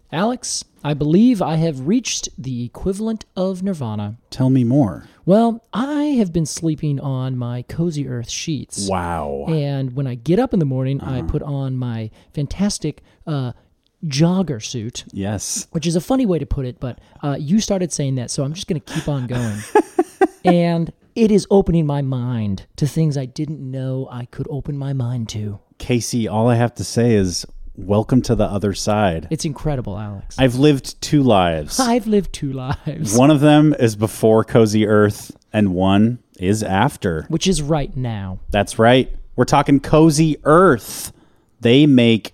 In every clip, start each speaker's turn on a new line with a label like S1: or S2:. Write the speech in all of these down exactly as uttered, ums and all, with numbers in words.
S1: Alex, I believe I have reached the equivalent of nirvana.
S2: Tell me more.
S1: Well, I have been sleeping on my Cozy Earth sheets.
S2: Wow.
S1: And when I get up in the morning, uh-huh. I put on my fantastic uh, jogger suit.
S2: Yes.
S1: Which is a funny way to put it, but uh, you started saying that, so I'm just going to keep on going. And it is opening my mind to things I didn't know I could open my mind to.
S2: Casey, all I have to say is welcome to the other side.
S1: It's incredible, Alex.
S2: I've lived two lives.
S1: I've lived two lives.
S2: One of them is before Cozy Earth, and one is after.
S1: Which is right now.
S2: That's right. We're talking Cozy Earth. They make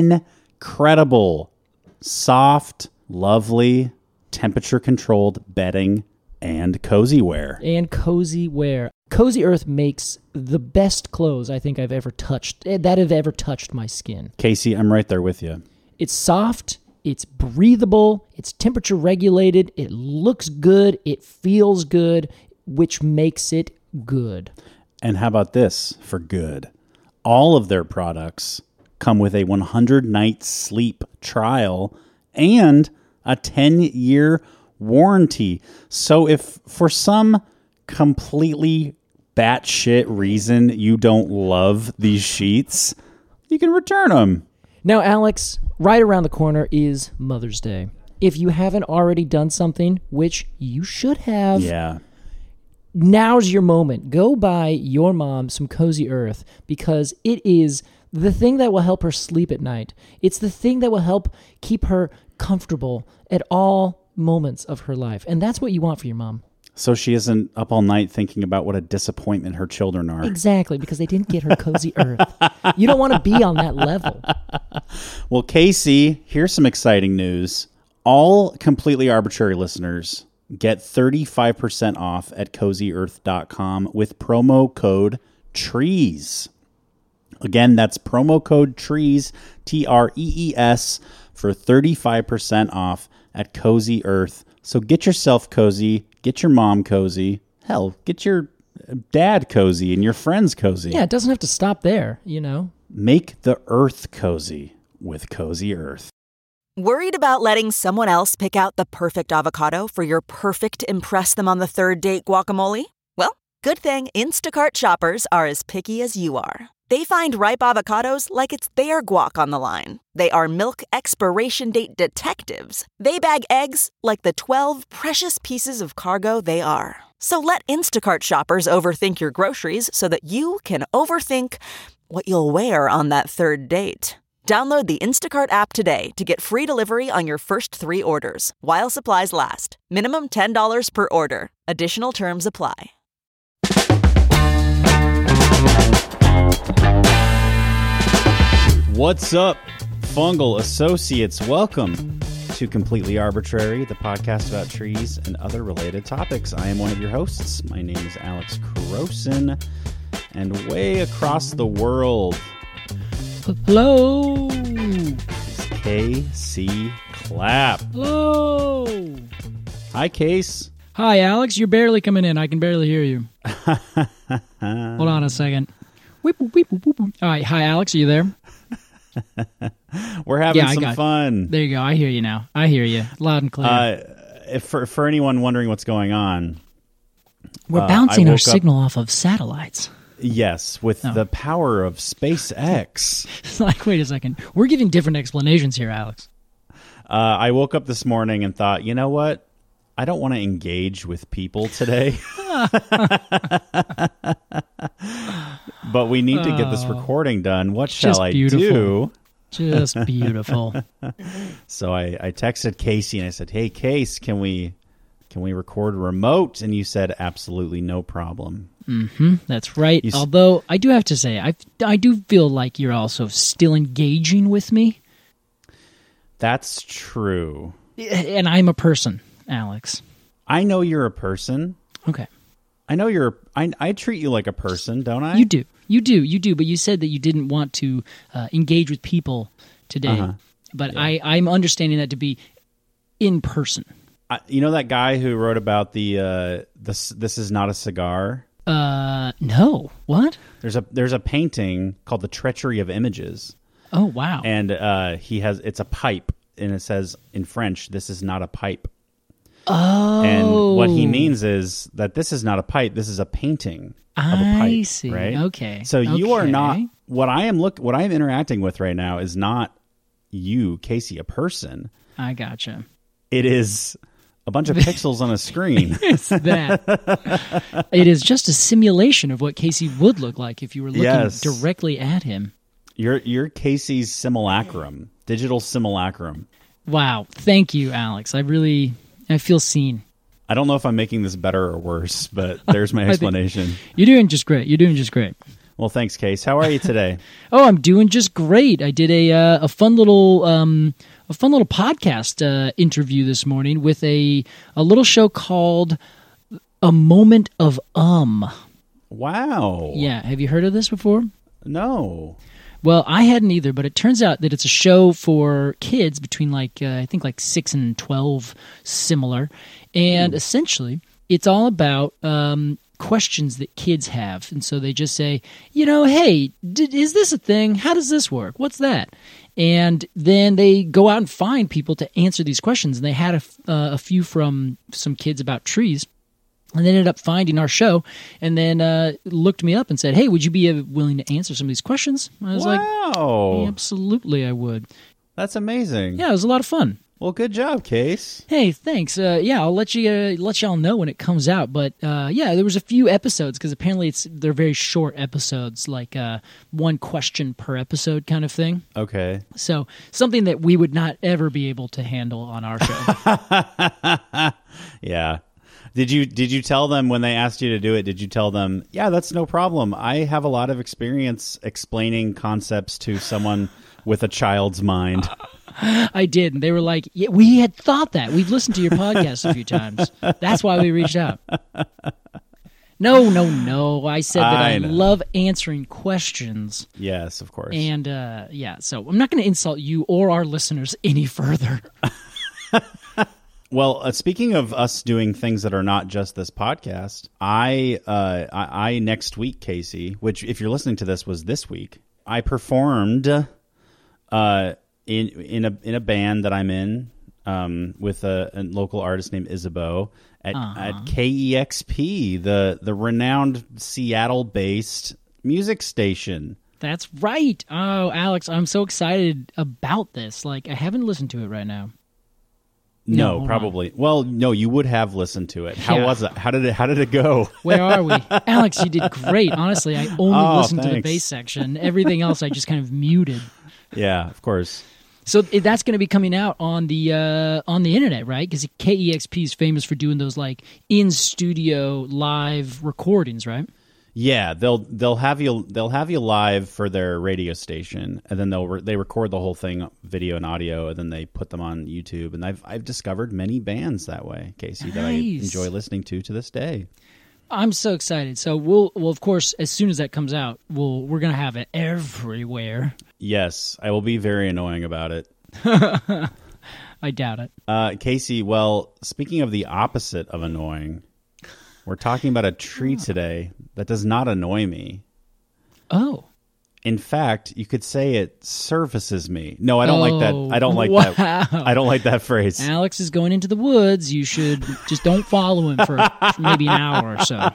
S2: incredible, soft, lovely, temperature-controlled bedding and cozy wear.
S1: And cozy wear. Cozy Earth makes the best clothes I think I've ever touched, that have ever touched my skin.
S2: Casey, I'm right there with you.
S1: It's soft, it's breathable, it's temperature regulated, it looks good, it feels good, which makes it good.
S2: And how about this for good? All of their products come with a one hundred night sleep trial and a ten-year warranty. So if for some completely batshit reason you don't love these sheets, you can return them.
S1: Now, Alex, right around the corner is Mother's Day. If you haven't already done something, which you should have,
S2: yeah,
S1: now's your moment. Go buy your mom some Cozy Earth because it is the thing that will help her sleep at night. It's the thing that will help keep her comfortable at all moments of her life. And that's what you want for your mom.
S2: So she isn't up all night thinking about what a disappointment her children are.
S1: Exactly, because they didn't get her Cozy Earth. You don't want to be on that level.
S2: Well, Casey, here's some exciting news. All Completely Arbitrary listeners get thirty-five percent off at cozy earth dot com with promo code TREES. Again, that's promo code TREES, T R E E S, for thirty-five percent off at Cozy Earth. So get yourself cozy, get your mom cozy, hell, get your dad cozy and your friends cozy.
S1: Yeah, it doesn't have to stop there, you know.
S2: Make the earth cozy with Cozy Earth.
S3: Worried about letting someone else pick out the perfect avocado for your perfect impress them on the third date guacamole? Well, good thing Instacart shoppers are as picky as you are. They find ripe avocados like it's their guac on the line. They are milk expiration date detectives. They bag eggs like the twelve precious pieces of cargo they are. So let Instacart shoppers overthink your groceries so that you can overthink what you'll wear on that third date. Download the Instacart app today to get free delivery on your first three orders, while supplies last. Minimum ten dollars per order. Additional terms apply.
S2: What's up, Fungal Associates? Welcome to Completely Arbitrary, the podcast about trees and other related topics. I am one of your hosts. My name is Alex Croson, and way across the world,
S1: hello,
S2: is K C Clapp.
S1: Hello.
S2: Hi, Case.
S4: Hi, Alex. You're barely coming in. I can barely hear you. Hold on a second. Weep, weep, weep, weep, weep. All right. Hi, Alex. Are you there?
S2: We're having
S4: yeah,
S2: some fun.
S4: There you go. I hear you now. I hear you loud and clear.
S2: Uh, if for for anyone wondering what's going on,
S4: we're
S2: uh,
S4: bouncing our
S2: up,
S4: signal off of satellites.
S2: Yes, with oh. the power of SpaceX.
S4: It's like, wait a second. We're giving different explanations here, Alex.
S2: Uh, I woke up this morning and thought, you know what? I don't want to engage with people today. But we need to get this recording done. What shall I
S4: beautiful.
S2: do?
S4: Just beautiful.
S2: So I, I texted Casey and I said, hey, Case, can we can we record remote? And you said, absolutely no problem.
S4: Mm-hmm, that's right. You Although s- I do have to say, I I do feel like you're also still engaging with me.
S2: That's true.
S4: And I'm a person, Alex.
S2: I know you're a person.
S4: Okay.
S2: I know you're... I, I treat you like a person, don't I?
S4: You do. You do. You do. But you said that you didn't want to uh, engage with people today. Uh-huh. But yeah. I, I'm understanding that to be in person.
S2: I, you know that guy who wrote about the... Uh, this, this is not a cigar?
S4: Uh, no. What?
S2: There's a there's a painting called The Treachery of Images.
S4: Oh, wow.
S2: And uh, he has... It's a pipe. and it says in French, "This is not a pipe."
S4: Oh.
S2: And what he means is that this is not a pipe. This is a painting of a pipe.
S4: I see.
S2: Right?
S4: Okay.
S2: So you are
S4: Okay.
S2: not what I am look. What I am interacting with right now is not you, Casey, a person.
S4: I gotcha.
S2: It is a bunch of pixels on a screen.
S4: It's that. It is just a simulation of what Casey would look like if you were looking
S2: Yes.
S4: directly at him.
S2: You're you're Casey's simulacrum, digital simulacrum.
S4: Wow. Thank you, Alex. I really, I feel seen.
S2: I don't know if I'm making this better or worse, but there's my
S4: think-
S2: explanation.
S4: You're doing just great. You're doing just great.
S2: Well, thanks, Case. How are you today?
S4: Oh, I'm doing just great. I did a uh, a fun little um, a fun little podcast uh, interview this morning with a a little show called A Moment of Um.
S2: Wow.
S4: Yeah, have you heard of this before?
S2: No.
S4: Well, I hadn't either, but it turns out that it's a show for kids between like uh, I think like six and twelve, similar, and essentially it's all about um, questions that kids have, and so they just say, you know, hey, did, is this a thing? How does this work? What's that? And then they go out and find people to answer these questions, and they had a, f- uh, a few from some kids about trees. And they ended up finding our show and then uh, looked me up and said, hey, would you be uh, willing to answer some of these questions? I was like,
S2: Wow.
S4: absolutely, I would.
S2: That's amazing.
S4: Yeah, it was a lot of fun.
S2: Well, good job, Case.
S4: Hey, thanks. Uh, yeah, I'll let you uh, let y'all know when it comes out. But uh, yeah, there was a few episodes because apparently it's they're very short episodes, like uh, one question per episode kind of thing.
S2: Okay.
S4: So something that we would not ever be able to handle on our show.
S2: Yeah. Did you did you tell them when they asked you to do it, did you tell them, yeah, that's no problem. I have a lot of experience explaining concepts to someone with a child's mind.
S4: I did, and they were like, yeah, we had thought that. We've listened to your podcast a few times. That's why we reached out. No, no, no. I said that I,
S2: I know.
S4: love answering questions.
S2: Yes, of course.
S4: And uh, yeah, so I'm not going to insult you or our listeners any further.
S2: Well, uh, speaking of us doing things that are not just this podcast, I, uh, I, I next week, Casey, which if you're listening to this was this week, I performed uh, in in a in a band that I'm in um, with a, a local artist named Isabeau at,
S4: Uh-huh.
S2: at K E X P, the the renowned Seattle-based music station.
S4: That's right. Oh, Alex, I'm so excited about this. Like, I haven't listened to it right now. No,
S2: No,
S4: hold on.
S2: probably. Well, no, you would have listened to it. How
S4: Yeah.
S2: was it? How did it? How did it go?
S4: Where are we? Alex, you did great. Honestly, I only
S2: Oh,
S4: listened to the
S2: thanks.
S4: bass section. Everything else I just kind of muted.
S2: Yeah, of course.
S4: So it- that's going to be coming out on the uh, on the internet, right? Because K E X P is famous for doing those like in studio live recordings, right?
S2: Yeah, they'll they'll have you they'll have you live for their radio station, and then they'll re- they record the whole thing, video and audio, and then they put them on YouTube. And I've I've discovered many bands that way, Casey, that I
S4: Nice.
S2: enjoy listening to to this day.
S4: I'm so excited. So we'll well, of course, as soon as that comes out, we'll we're gonna have it everywhere.
S2: Yes, I will be very annoying about it.
S4: I doubt it.
S2: Uh, Casey, well, speaking of the opposite of annoying, we're talking about a tree today that does not annoy me.
S4: Oh,
S2: In fact, you could say it services me. No, I don't like that.
S4: Oh,
S2: I don't like
S4: wow.
S2: that. I don't like that phrase.
S4: Alex is going into the woods. You should just don't follow him for, for maybe an hour or so.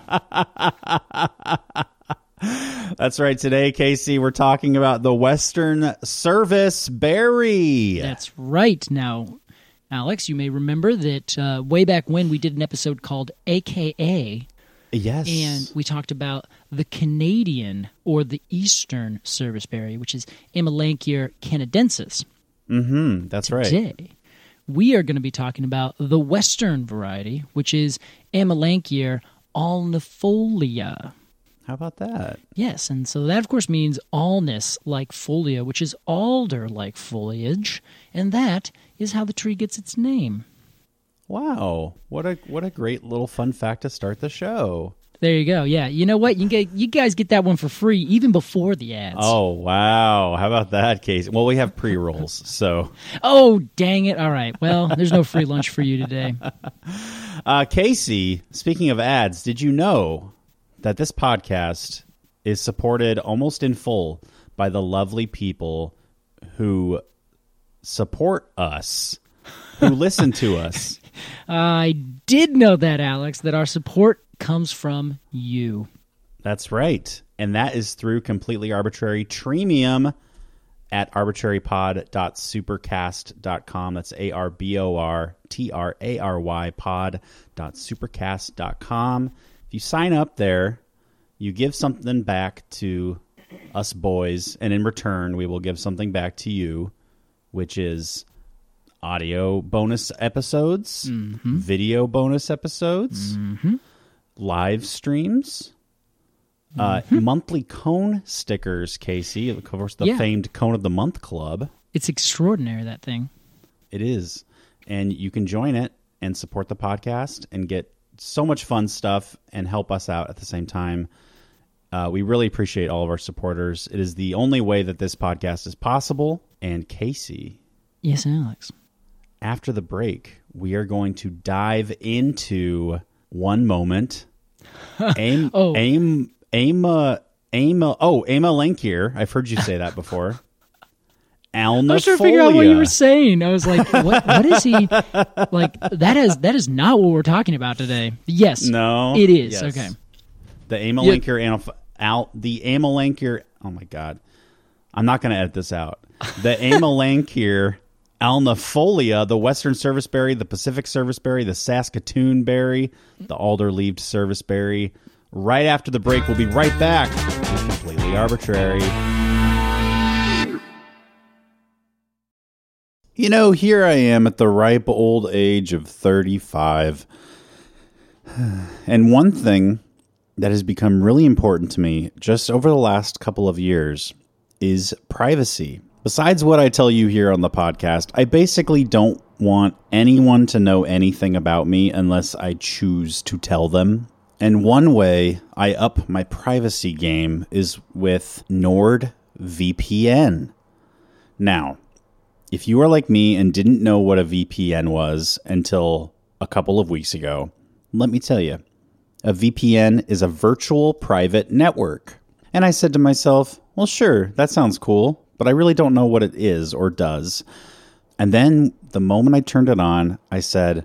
S2: That's right. Today, Casey, we're talking about the Western Service Berry.
S4: That's right. Now, Alex, you may remember that uh, way back when we did an episode called A K A,
S2: Yes.
S4: and we talked about the Canadian or the Eastern service berry, which is Amelanchier canadensis.
S2: Mm-hmm. That's right.
S4: Today, we are going to be talking about the Western variety, which is Amelanchier alnifolia.
S2: How about that?
S4: Yes, and so that, of course, means allness like folia, which is alder-like foliage, and that is how the tree gets its name.
S2: Wow. What a what a great little fun fact to start the show.
S4: There you go. Yeah, you know what? You get you guys get that one for free even before the ads.
S2: Oh, wow. How about that, Casey? Well, we have pre-rolls, so.
S4: Oh, dang it! All right. Well, there's no free lunch for you today.
S2: Uh, Casey, speaking of ads, did you know that this podcast is supported almost in full by the lovely people who support us, who listen to us.
S4: I did know that, Alex, that our support comes from you.
S2: That's right. And that is through Completely Arbitrary Treemium at arbitrary pod dot supercast dot com. That's A R B O R T R A R Y pod dot supercast dot com. If you sign up there, you give something back to us boys, and in return, we will give something back to you, which is audio bonus episodes,
S4: mm-hmm.
S2: video bonus episodes,
S4: mm-hmm.
S2: live streams, uh, mm-hmm. monthly cone stickers, Casey. Of course, the
S4: yeah.
S2: famed Cone of the Month Club.
S4: It's extraordinary, that thing.
S2: It is. And you can join it and support the podcast and get so much fun stuff and help us out at the same time. Uh, we really appreciate all of our supporters. It is the only way that this podcast is possible. And Casey.
S4: Yes, Alex.
S2: After the break, we are going to dive into one moment. Aim,
S4: oh.
S2: aim, aim, uh, aim, uh, oh, Aima Lankier. I've heard you say that before. Alnifolia.
S4: I was trying to figure out what you were saying. I was like, what, what is he? Like, that is that is not what we're talking about today. Yes.
S2: No.
S4: It is.
S2: Yes.
S4: Okay.
S2: The Amelanchier, yeah. Al, the Amelanchier, oh my God. I'm not going to edit this out. The Amelanchier alnifolia, the Western serviceberry, the Pacific serviceberry, the Saskatoon berry, the alder-leaved serviceberry. Right after the break, we'll be right back. Completely Arbitrary. You know, here I am at the ripe old age of thirty-five. And one thing that has become really important to me just over the last couple of years is privacy. Besides what I tell you here on the podcast, I basically don't want anyone to know anything about me unless I choose to tell them. And one way I up my privacy game is with NordVPN. Now, if you are like me and didn't know what a V P N was until a couple of weeks ago, let me tell you, a V P N is a virtual private network. And I said to myself, well, sure, that sounds cool, but I really don't know what it is or does. And then the moment I turned it on, I said,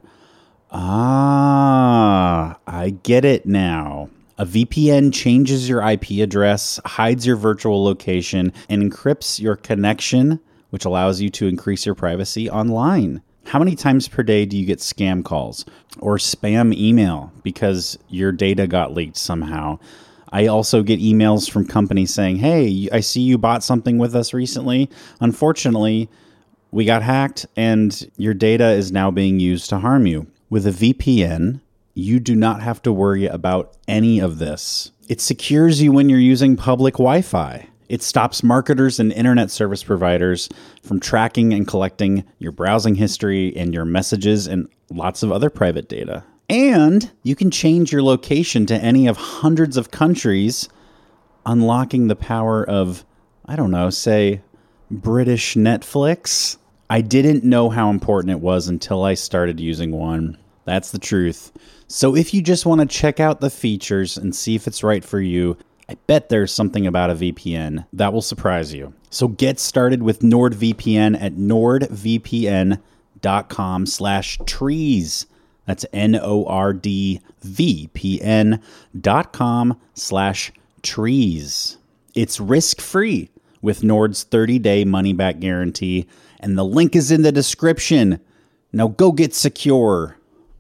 S2: ah, I get it now. A V P N changes your I P address, hides your virtual location, and encrypts your connection, which allows you to increase your privacy online. How many times per day do you get scam calls or spam email because your data got leaked somehow? I also get emails from companies saying, hey, I see you bought something with us recently. Unfortunately, we got hacked and your data is now being used to harm you. With a V P N, you do not have to worry about any of this. It secures you when you're using public Wi-Fi. It stops marketers and internet service providers from tracking and collecting your browsing history and your messages and lots of other private data. And you can change your location to any of hundreds of countries, unlocking the power of, I don't know, say, British Netflix. I didn't know how important it was until I started using one. That's the truth. So if you just want to check out the features and see if it's right for you, I bet there's something about a V P N that will surprise you. So get started with NordVPN at nordvpn.com slash trees. That's N-O-R-D-V-P-N dot com slash trees. It's risk-free with Nord's thirty-day money-back guarantee, and the link is in the description. Now go get secure.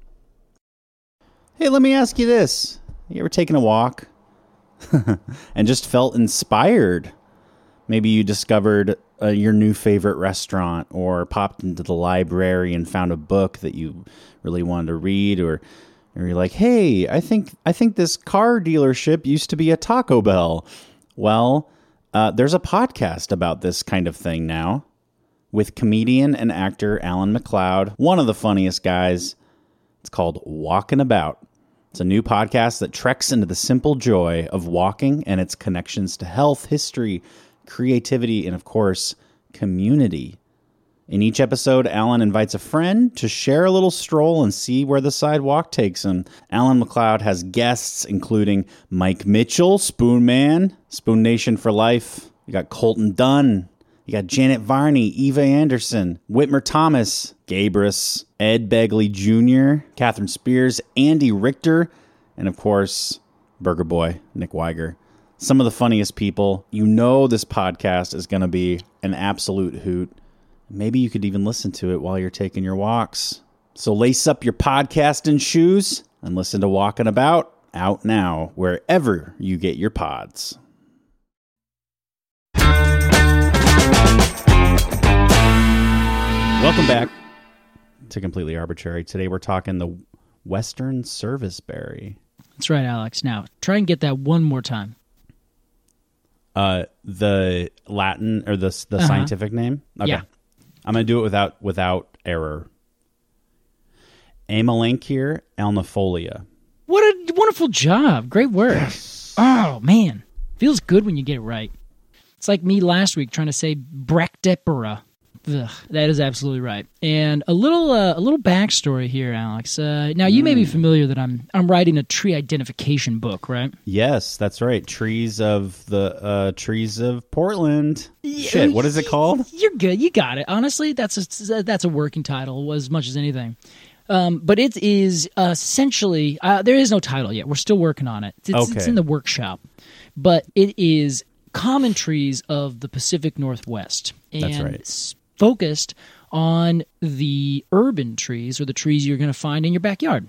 S2: Hey, let me ask you this. You ever taken a walk and just felt inspired? Maybe you discovered uh, your new favorite restaurant, or popped into the library and found a book that you really wanted to read, or, or you're like, hey, I think I think this car dealership used to be a Taco Bell. Well, uh, there's a podcast about this kind of thing now with comedian and actor Alan McLeod, one of the funniest guys. It's called Walking About. It's a new podcast that treks into the simple joy of walking and its connections to health, history, creativity, and of course, community. In each episode, Alan invites a friend to share a little stroll and see where the sidewalk takes him. Alan McLeod has guests including Mike Mitchell, Spoon Man, Spoon Nation for life. We got Colton Dunn, You got Janet Varney, Eva Anderson, Whitmer Thomas, Gabrus, Ed Begley Junior, Catherine Spears, Andy Richter, and of course, Burger Boy, Nick Weiger. Some of the funniest people. You know this podcast is going to be an absolute hoot. Maybe you could even listen to it while you're taking your walks. So lace up your podcasting shoes and listen to Walking About, out now, wherever you get your pods. Welcome back to Completely Arbitrary. Today we're talking the Western Serviceberry.
S4: That's right, Alex. Now, try and get that one more time.
S2: Uh, the Latin or the the
S4: Uh-huh.
S2: scientific name? Okay.
S4: Yeah.
S2: I'm going to do it without without error. Amelanchier alnifolia.
S4: What a wonderful job. Great work. Oh, man. Feels good when you get it right. It's like me last week trying to say Brachyptera. Ugh, that is absolutely right. And a little uh, a little backstory here, Alex. Uh, now, you may be familiar that I'm I'm writing a tree identification book, right?
S2: Yes, that's right. Trees of the uh, trees of Portland. Shit, what is it called?
S4: You're good. You got it. Honestly, that's a, that's a working title as much as anything. Um, but it is essentially, uh, there is no title yet. We're still working on it. It's,
S2: Okay.
S4: it's in the workshop. But it is common trees of the Pacific Northwest. And
S2: That's right.
S4: it's focused on the urban trees or the trees you're going to find in your backyard.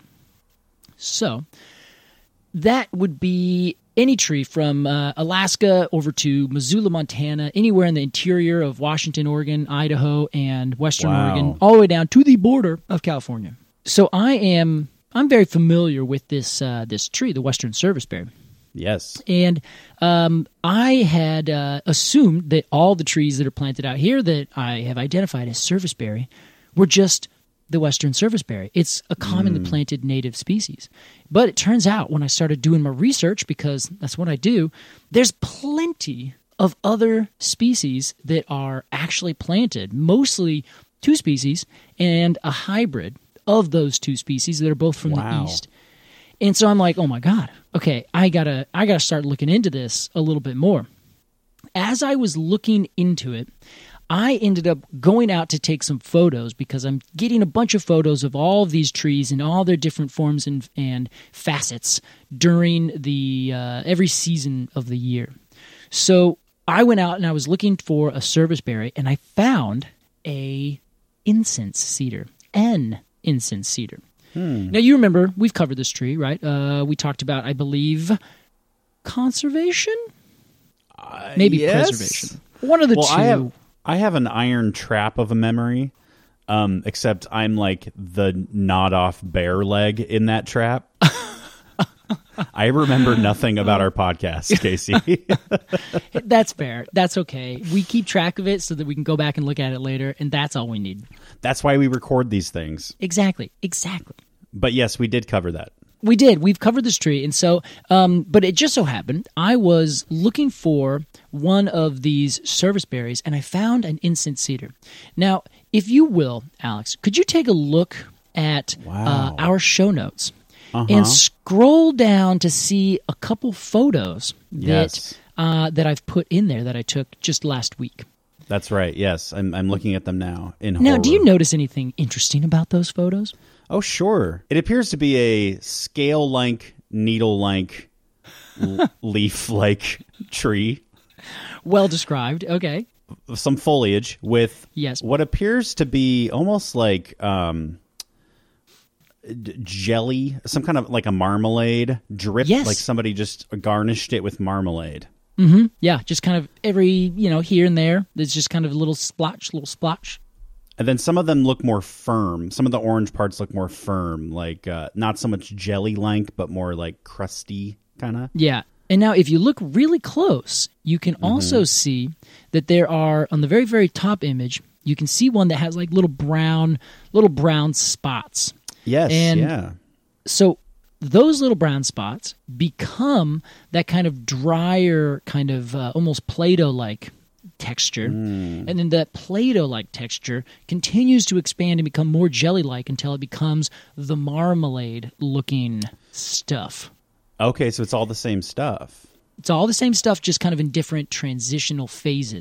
S4: So that would be any tree from uh, Alaska over to Missoula, Montana, anywhere in the interior of Washington, Oregon, Idaho, and Western
S2: Wow.
S4: Oregon, all the way down to the border of California. So I am I'm very familiar with this uh, this tree, the Western Serviceberry.
S2: Yes.
S4: And um, I had uh, assumed that all the trees that are planted out here that I have identified as serviceberry were just the Western Serviceberry. It's a commonly
S2: Mm.
S4: planted native species. But it turns out when I started doing my research, because that's what I do, there's plenty of other species that are actually planted, mostly two species and a hybrid of those two species that are both from
S2: Wow.
S4: the east. And so I'm like, oh my God, okay, I gotta I gotta start looking into this a little bit more. As I was looking into it, I ended up going out to take some photos because I'm getting a bunch of photos of all of these trees and all their different forms and, and facets during the uh, every season of the year. So I went out and I was looking for a serviceberry, and I found a incense cedar, an incense cedar.
S2: Hmm.
S4: Now, you remember, we've covered this tree, right? Uh, we talked about, I believe, conservation?
S2: Uh,
S4: Maybe
S2: yes.
S4: preservation. One of the
S2: Well,
S4: two.
S2: I have I have an iron trap of a memory, um, except I'm like the nod off bear leg in that trap. I remember nothing about our podcast, Casey.
S4: That's fair. That's okay. We keep track of it so that we can go back and look at it later, and that's all we need.
S2: That's why we record these things.
S4: Exactly. Exactly.
S2: But yes, we did cover that.
S4: We did. We've covered this tree. And so, um, but it just so happened, I was looking for one of these serviceberries, and I found an incense cedar. Now, if you will, Alex, could you take a look at
S2: Wow.
S4: uh, our show notes
S2: Uh-huh.
S4: and scroll down to see a couple photos
S2: Yes.
S4: that uh, that I've put in there that I took just last week.
S2: That's right. Yes, I'm I'm looking at them now in
S4: Now,
S2: horror.
S4: do you notice anything interesting about those photos?
S2: Oh, sure. It appears to be a scale-like, needle-like, l- leaf-like tree.
S4: Well described. Okay.
S2: Some foliage with
S4: Yes.
S2: what appears to be almost like um, d- jelly, some kind of like a marmalade drip,
S4: Yes.
S2: like somebody just garnished it with marmalade.
S4: Mm-hmm. Yeah, just kind of every, you know, here and there. There's just kind of a little splotch, little splotch.
S2: And then some of them look more firm. Some of the orange parts look more firm, like uh, not so much jelly-like, but more like crusty kind of.
S4: Yeah. And now if you look really close, you can
S2: Mm-hmm.
S4: also see that there are, on the very, very top image, you can see one that has like little brown, little brown spots.
S2: Yes,
S4: And-
S2: yeah.
S4: So those little brown spots become that kind of drier, kind of uh, almost Play-Doh-like texture.
S2: Mm.
S4: And then that Play-Doh-like texture continues to expand and become more jelly-like until it becomes the marmalade-looking stuff.
S2: Okay, so it's all the same stuff.
S4: It's all the same stuff, just kind of in different transitional phases.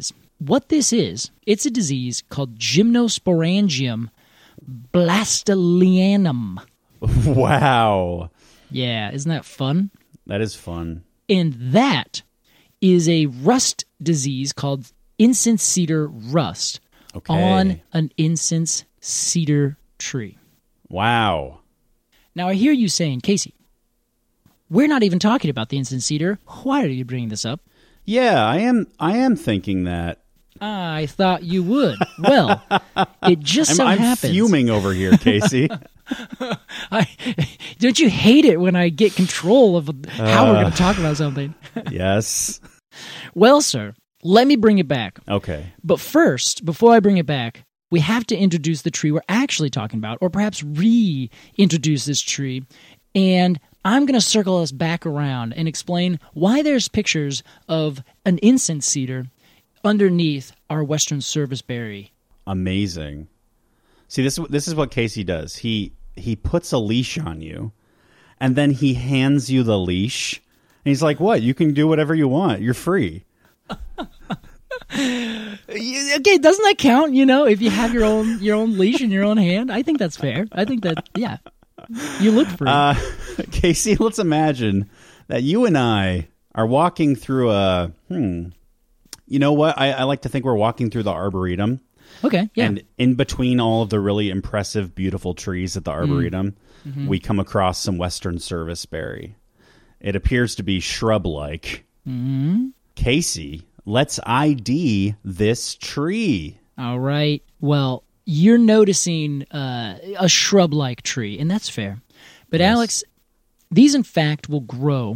S4: what this is, it's a disease called Gymnosporangium blastolianum.
S2: Wow.
S4: Yeah, isn't that fun?
S2: That is fun.
S4: And that is a rust disease called incense cedar rust
S2: Okay.
S4: on an incense cedar tree.
S2: Wow.
S4: Now, I hear you saying, Casey, we're not even talking about the incense cedar. Why are you bringing this up?
S2: Yeah, I am I am thinking that.
S4: I thought you would. Well, it just
S2: I'm,
S4: so
S2: I'm
S4: happens.
S2: fuming over here, Casey.
S4: I, don't you hate it when I get control of how we're going to talk about something?
S2: Yes.
S4: Well, sir, let me bring it back.
S2: Okay.
S4: But first, before I bring it back, we have to introduce the tree we're actually talking about, or perhaps reintroduce this tree. And I'm going to circle us back around and explain why there's pictures of an incense cedar underneath our Western serviceberry.
S2: Amazing. See, this this is what Casey does. He he puts a leash on you, and then he hands you the leash. And he's like, "What? You can do whatever you want. You're free."
S4: Okay, doesn't that count? You know, if you have your own your own leash in your own hand, I think that's fair. I think that, yeah, you look free.
S2: Uh, Casey, let's imagine that you and I are walking through a. Hmm. You know what? I, I like to think we're walking through the Arboretum.
S4: Okay, yeah.
S2: And in between all of the really impressive, beautiful trees at the Arboretum, mm-hmm. we come across some Western serviceberry. It appears to be shrub-like.
S4: Mm-hmm.
S2: Casey, let's I D this tree.
S4: All right. Well, you're noticing uh, a shrub-like tree, and that's fair. But
S2: Yes.
S4: Alex, these in fact will grow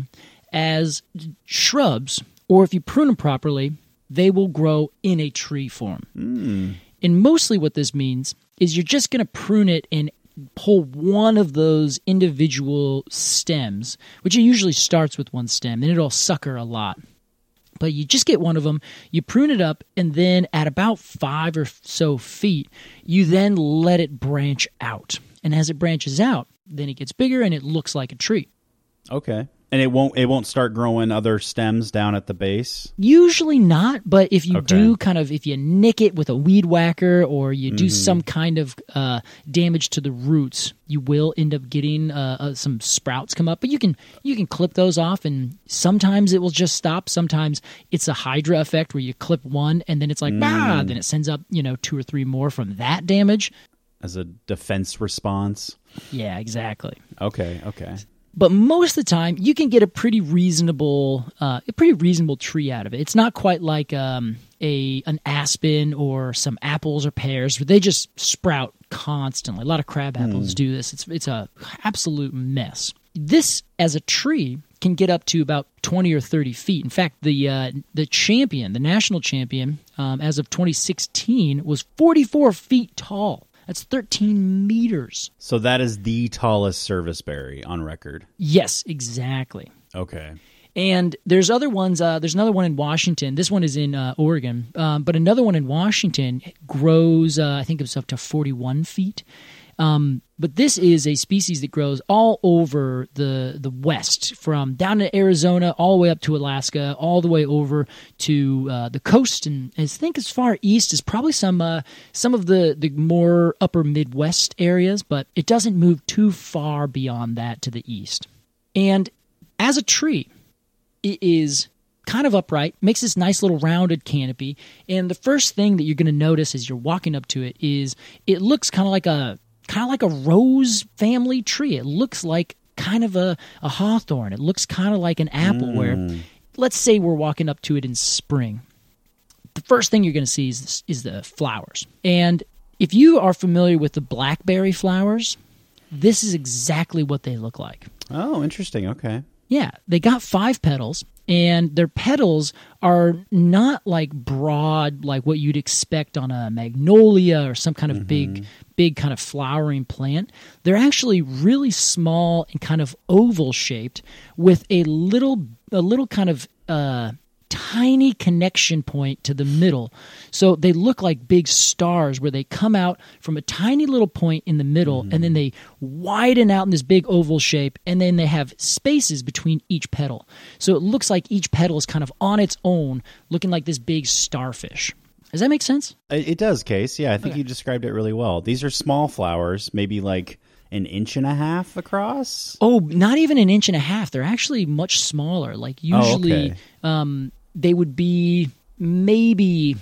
S4: as shrubs, or if you prune them properly, they will grow in a tree form.
S2: Mm.
S4: And mostly what this means is you're just going to prune it and pull one of those individual stems, which usually starts with one stem, and it'll sucker a lot. But you just get one of them, you prune it up, and then at about five or so feet, you then let it branch out. And as it branches out, then it gets bigger and it looks like a tree.
S2: Okay. And it won't it won't start growing other stems down at the base?
S4: Usually not, but if you
S2: Okay.
S4: do kind of, if you nick it with a weed whacker or you do
S2: Mm-hmm.
S4: some kind of uh, damage to the roots, you will end up getting uh, uh, some sprouts come up. But you can you can clip those off, and sometimes it will just stop. Sometimes it's a Hydra effect where you clip one and then it's like, ah,
S2: Mm.
S4: then it sends up, you know, two or three more from that damage.
S2: As a defense response?
S4: Yeah, exactly.
S2: Okay, okay.
S4: But most of the time, you can get a pretty reasonable, uh, a pretty reasonable tree out of it. It's not quite like um, a an aspen or some apples or pears, where they just sprout constantly. A lot of crab apples do this. It's it's a absolute mess. This, as a tree, can get up to about twenty or thirty feet. In fact, the uh, the champion, the national champion, um, as of twenty sixteen, was forty-four feet tall. That's thirteen meters.
S2: So that is the tallest serviceberry on record.
S4: Yes, exactly.
S2: Okay.
S4: And there's other ones. Uh, there's another one in Washington. This one is in uh, Oregon. Um, but another one in Washington grows, uh, I think it's up to forty-one feet. Um, but this is a species that grows all over the the West, from down to Arizona, all the way up to Alaska, all the way over to uh, the coast, and I think as far east as probably some uh, some of the, the more upper Midwest areas, but it doesn't move too far beyond that to the east. And as a tree, it is kind of upright, makes this nice little rounded canopy, and the first thing that you're going to notice as you're walking up to it is it looks kind of like a kind of like a rose family tree. It looks like kind of a, a hawthorn. It looks kind of like an apple,
S2: Mm.
S4: where let's say we're walking up to it in spring. The first thing you're going to see is, this, is the flowers. And if you are familiar with the blackberry flowers, this is exactly what they look like.
S2: Oh, interesting. Okay.
S4: Yeah, they got five petals, and their petals are not like broad, like what you'd expect on a magnolia or some kind of big, big kind of flowering plant. They're actually really small and kind of oval shaped, with a little, a little kind of uh, tiny connection point to the middle. So they look like big stars, where they come out from a tiny little point in the middle, mm-hmm. and then they widen out in this big oval shape, and then they have spaces between each petal. So it looks like each petal is kind of on its own, looking like this big starfish. Does that make sense?
S2: It, it does, Case. Yeah, I think
S4: Okay.
S2: you described it really well. These are small flowers, maybe like an inch and a half across.
S4: Oh, not even an inch and a half. They're actually much smaller. Like usually,
S2: okay.
S4: um, they would be maybe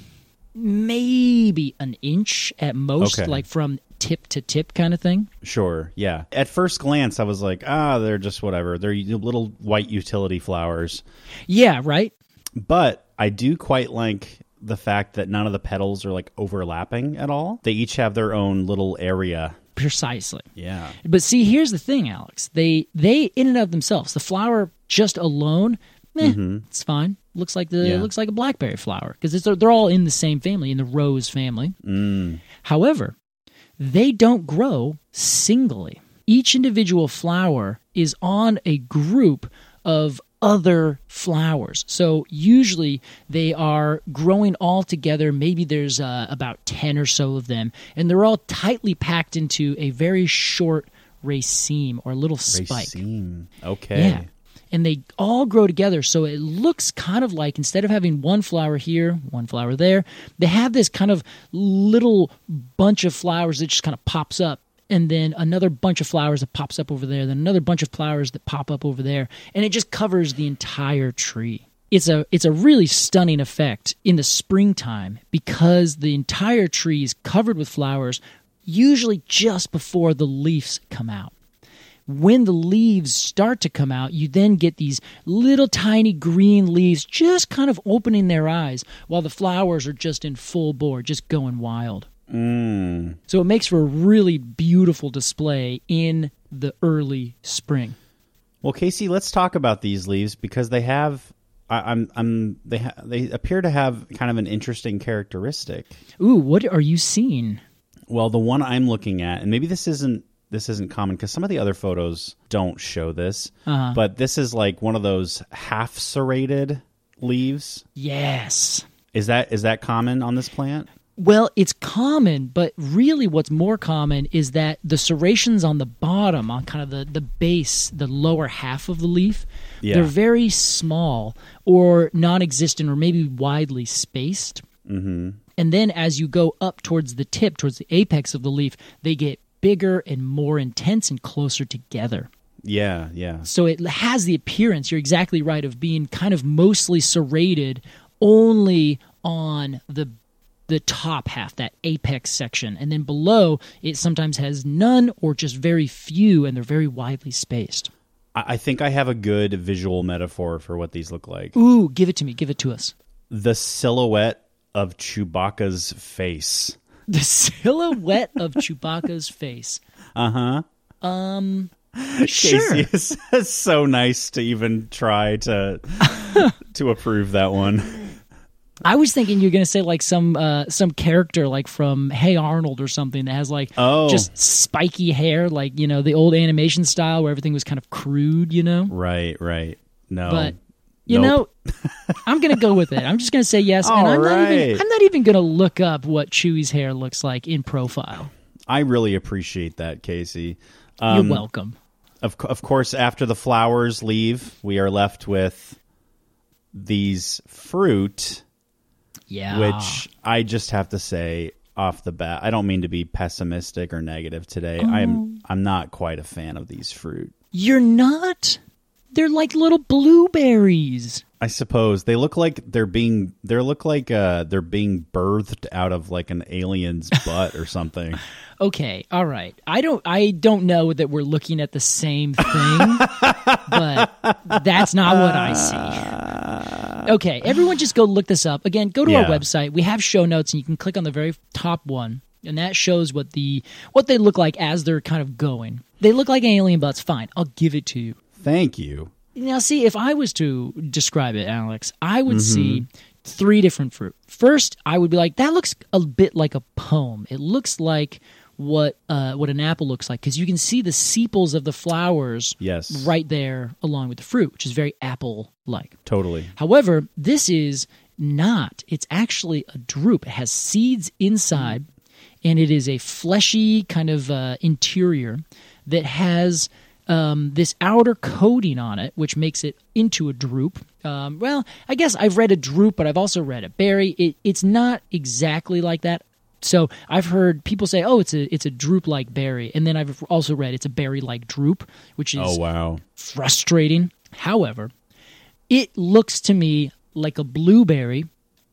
S4: maybe an inch at most,
S2: Okay.
S4: like from tip to tip kind of thing.
S2: Sure, yeah. At first glance, I was like, ah, they're just whatever. They're little white utility flowers.
S4: Yeah, right.
S2: But I do quite like the fact that none of the petals are like overlapping at all. They each have their own little area.
S4: Precisely.
S2: Yeah.
S4: But see, here's the thing, Alex. They they in and of themselves, the flower just alone, eh, it's fine. Looks like the
S2: Mm-hmm. Yeah.
S4: looks like a blackberry flower because it's they're all in the same family, in the rose family.
S2: Mm.
S4: However, they don't grow singly. Each individual flower is on a group of other flowers. So usually they are growing all together. Maybe there's uh, about ten or so of them, and they're all tightly packed into a very short raceme or little spike.
S2: Raceme. Okay.
S4: Yeah. And they all grow together, so it looks kind of like instead of having one flower here, one flower there, they have this kind of little bunch of flowers that just kind of pops up, and then another bunch of flowers that pops up over there, then another bunch of flowers that pop up over there, and it just covers the entire tree. It's a it's a really stunning effect in the springtime because the entire tree is covered with flowers, usually just before the leaves come out. When the leaves start to come out, you then get these little tiny green leaves just kind of opening their eyes while the flowers are just in full bore, just going wild.
S2: Mm.
S4: So it makes for a really beautiful display in the early spring.
S2: Well, Casey, let's talk about these leaves because they have. I, I'm. I'm. They. Ha, they appear to have kind of an interesting characteristic.
S4: Ooh, what are you seeing?
S2: Well, the one I'm looking at, and maybe this isn't. This isn't common because some of the other photos don't show this,
S4: Uh-huh.
S2: but this is like one of those half serrated leaves.
S4: Yes.
S2: Is that is that common on this plant?
S4: Well, it's common, but really what's more common is that the serrations on the bottom, on kind of the, the base, the lower half of the leaf,
S2: Yeah.
S4: they're very small or non-existent or maybe widely spaced.
S2: Mm-hmm.
S4: And then as you go up towards the tip, towards the apex of the leaf, they get bigger and more intense and closer together.
S2: Yeah, yeah.
S4: So it has the appearance, you're exactly right, of being kind of mostly serrated only on the the top half, that apex section. And then below, it sometimes has none or just very few, and they're very widely spaced.
S2: I, I think I have a good visual metaphor for what these look like.
S4: Ooh, give it to me. Give it to us.
S2: The silhouette of Chewbacca's face.
S4: The silhouette of Chewbacca's face.
S2: Uh-huh.
S4: Um, sure.
S2: Casey is is so nice to even try to to approve that one.
S4: I was thinking you're going to say like some uh, some character like from Hey Arnold or something that has like
S2: Oh.
S4: just spiky hair, like, you know, the old animation style where everything was kind of crude, you know?
S2: Right, right. No.
S4: But you
S2: Nope.
S4: know, I'm going to go with it. I'm just going to say yes, and
S2: All
S4: I'm not even
S2: right.
S4: I'm not even going to look up what Chewie's hair looks like in profile.
S2: I really appreciate that, Casey.
S4: You're
S2: Um,
S4: welcome.
S2: Of, co- of course, after the flowers leave, we are left with these fruit,
S4: Yeah.
S2: which I just have to say off the bat, I don't mean to be pessimistic or negative today. I'm I'm not quite a fan of these fruit.
S4: You're not? They're like little blueberries.
S2: I suppose they look like they're being they look like uh, they're being birthed out of like an alien's butt or something.
S4: Okay, all right. I don't I don't know that we're looking at the same thing, but that's not what I see. Okay, everyone just go look this up. Again, go to our
S2: Yeah.
S4: website. We have show notes and you can click on the very top one, and that shows what the what they look like as they're kind of going. They look like alien butts, fine. I'll give it to you.
S2: Thank you.
S4: Now, see, if I was to describe it, Alex, I would see three different fruit. First, I would be like, that looks a bit like a poem. It looks like what uh, what an apple looks like, because you can see the sepals of the flowers
S2: Yes.
S4: right there along with the fruit, which is very apple-like.
S2: Totally.
S4: However, this is not. It's actually a drupe. It has seeds inside, and it is a fleshy kind of uh, interior that has um, this outer coating on it, which makes it into a drupe. Um, well, I guess I've read a drupe, but I've also read a berry. It, it's not exactly like that. So I've heard people say, "Oh, it's a it's a drupe-like berry," and then I've also read it's a berry-like drupe, which is
S2: Oh, wow.
S4: frustrating. However, it looks to me like a blueberry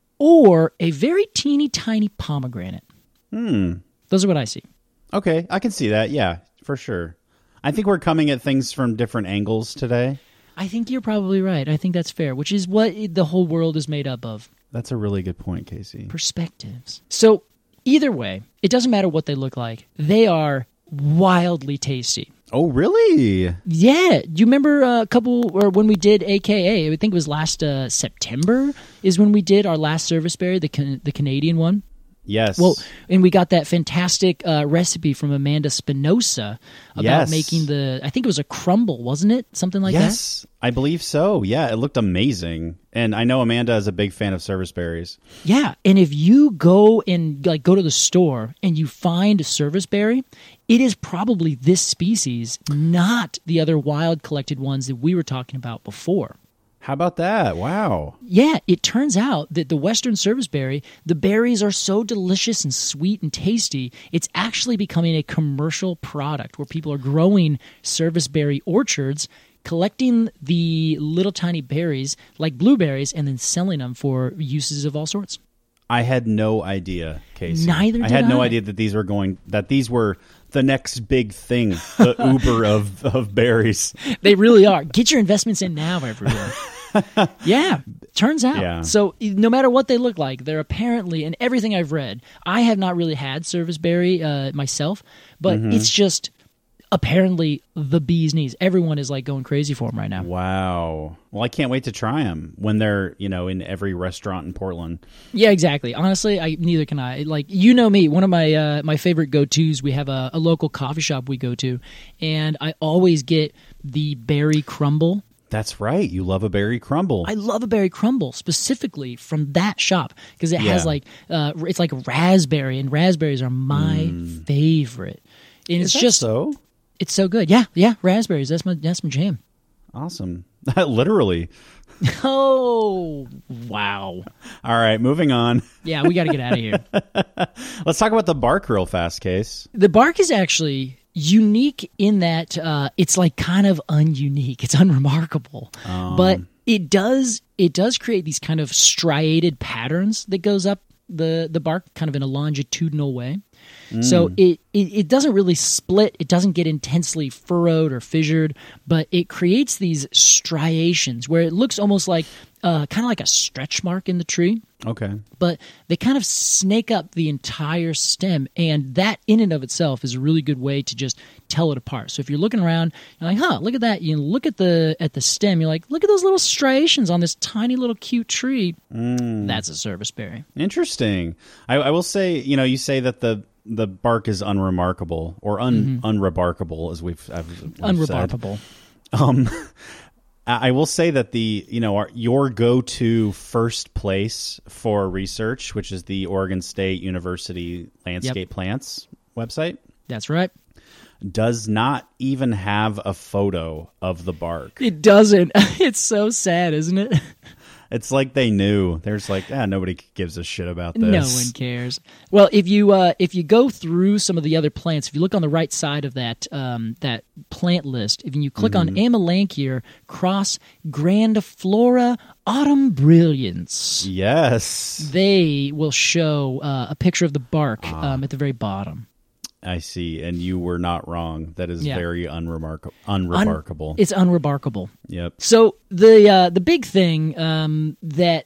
S4: or a very teeny tiny pomegranate.
S2: Hmm.
S4: Those are what I see.
S2: Okay, I can see that. Yeah, for sure. I think we're coming at things from different angles today.
S4: I think you're probably right. I think that's fair, which is what the whole world is made up of.
S2: That's a really good point, Casey.
S4: Perspectives. So either way, it doesn't matter what they look like. They are wildly tasty.
S2: Oh, really?
S4: Yeah. Do you remember a couple, or when we did A K A, I think it was last uh, September, is when we did our last service berry, the can- the Canadian one?
S2: Yes.
S4: Well, and we got that fantastic uh, recipe from Amanda Spinoza about
S2: Yes.
S4: making the, I think it was a crumble, wasn't it? Something like
S2: yes, I believe so. Yeah, it looked amazing. And I know Amanda is a big fan of service berries.
S4: that? Yeah. And if you go and like go to the store and you find a service berry, it is probably this species, not the other wild collected ones that we were talking about before.
S2: How about that? Wow.
S4: Yeah, it turns out that the Western serviceberry, the berries are so delicious and sweet and tasty, it's actually becoming a commercial product where people are growing serviceberry orchards, collecting the little tiny berries like blueberries, and then selling them for uses of all sorts.
S2: I had no idea, Casey.
S4: Neither
S2: I
S4: did
S2: had no
S4: I.
S2: idea that these were going, that these were the next big thing, the Uber of, of berries.
S4: They really are. Get your investments in now, everyone. Yeah, turns out.
S2: Yeah.
S4: So no matter what they look like, they're apparently, in everything I've read, I have not really had serviceberry uh, myself, but
S2: Mm-hmm.
S4: it's just apparently the bee's knees. Everyone is like going crazy for them right now.
S2: Wow. Well, I can't wait to try them when they're, you know, in every restaurant in Portland.
S4: Yeah, exactly. Honestly, I neither can I. Like, you know me, one of my uh, my favorite go-tos, we have a, a local coffee shop we go to, and I always get the berry crumble.
S2: That's right. You love a berry crumble.
S4: I love a berry crumble specifically from that shop because it
S2: Yeah.
S4: has like uh, it's like raspberry, and raspberries are my favorite. And
S2: Is
S4: it's
S2: that
S4: just
S2: so
S4: it's so good. Yeah, yeah, raspberries. That's my that's my jam.
S2: awesome. Literally.
S4: Oh wow!
S2: All right, moving on.
S4: Yeah, we got to get out of here.
S2: Let's talk about the bark real fast, Case.
S4: The bark is actually unique in that uh, it's like kind of ununique. It's unremarkable, but it does it does create these kind of striated patterns that goes up the the bark, kind of in a longitudinal way. So it, it it doesn't really split. It doesn't get intensely furrowed or fissured, but it creates these striations where it looks almost like uh, kind of like a stretch mark in the tree.
S2: Okay.
S4: But they kind of snake up the entire stem, and that in and of itself is a really good way to just tell it apart. So if you're looking around, you're like, huh, look at that. You look at the at the stem, you're like, look at those little striations on this tiny little cute tree. That's a serviceberry.
S2: Interesting. I, I will say, you know, you say that the the bark is unremarkable or un unremarkable, as we've, I've, we've said.
S4: Unremarkable.
S2: Um, I will say that the you know our, your go-to first place for research, which is the Oregon State University Landscape Plants website,
S4: That's right.
S2: does not even have a photo of the bark.
S4: It doesn't. It's so sad, isn't it?
S2: It's like they knew. There's like, ah, nobody gives a shit about this.
S4: No one cares. Well, if you uh, if you go through some of the other plants, if you look on the right side of that um, that plant list, if you click on Amelanchier cross grandiflora autumn brilliance,
S2: Yes,
S4: they will show uh, a picture of the bark um, at the very bottom.
S2: I see. And you were not wrong. That is
S4: Yeah.
S2: very unremarkable.
S4: Un-
S2: Unremarkable.
S4: It's unremarkable.
S2: Yep.
S4: So the uh, the big thing um, that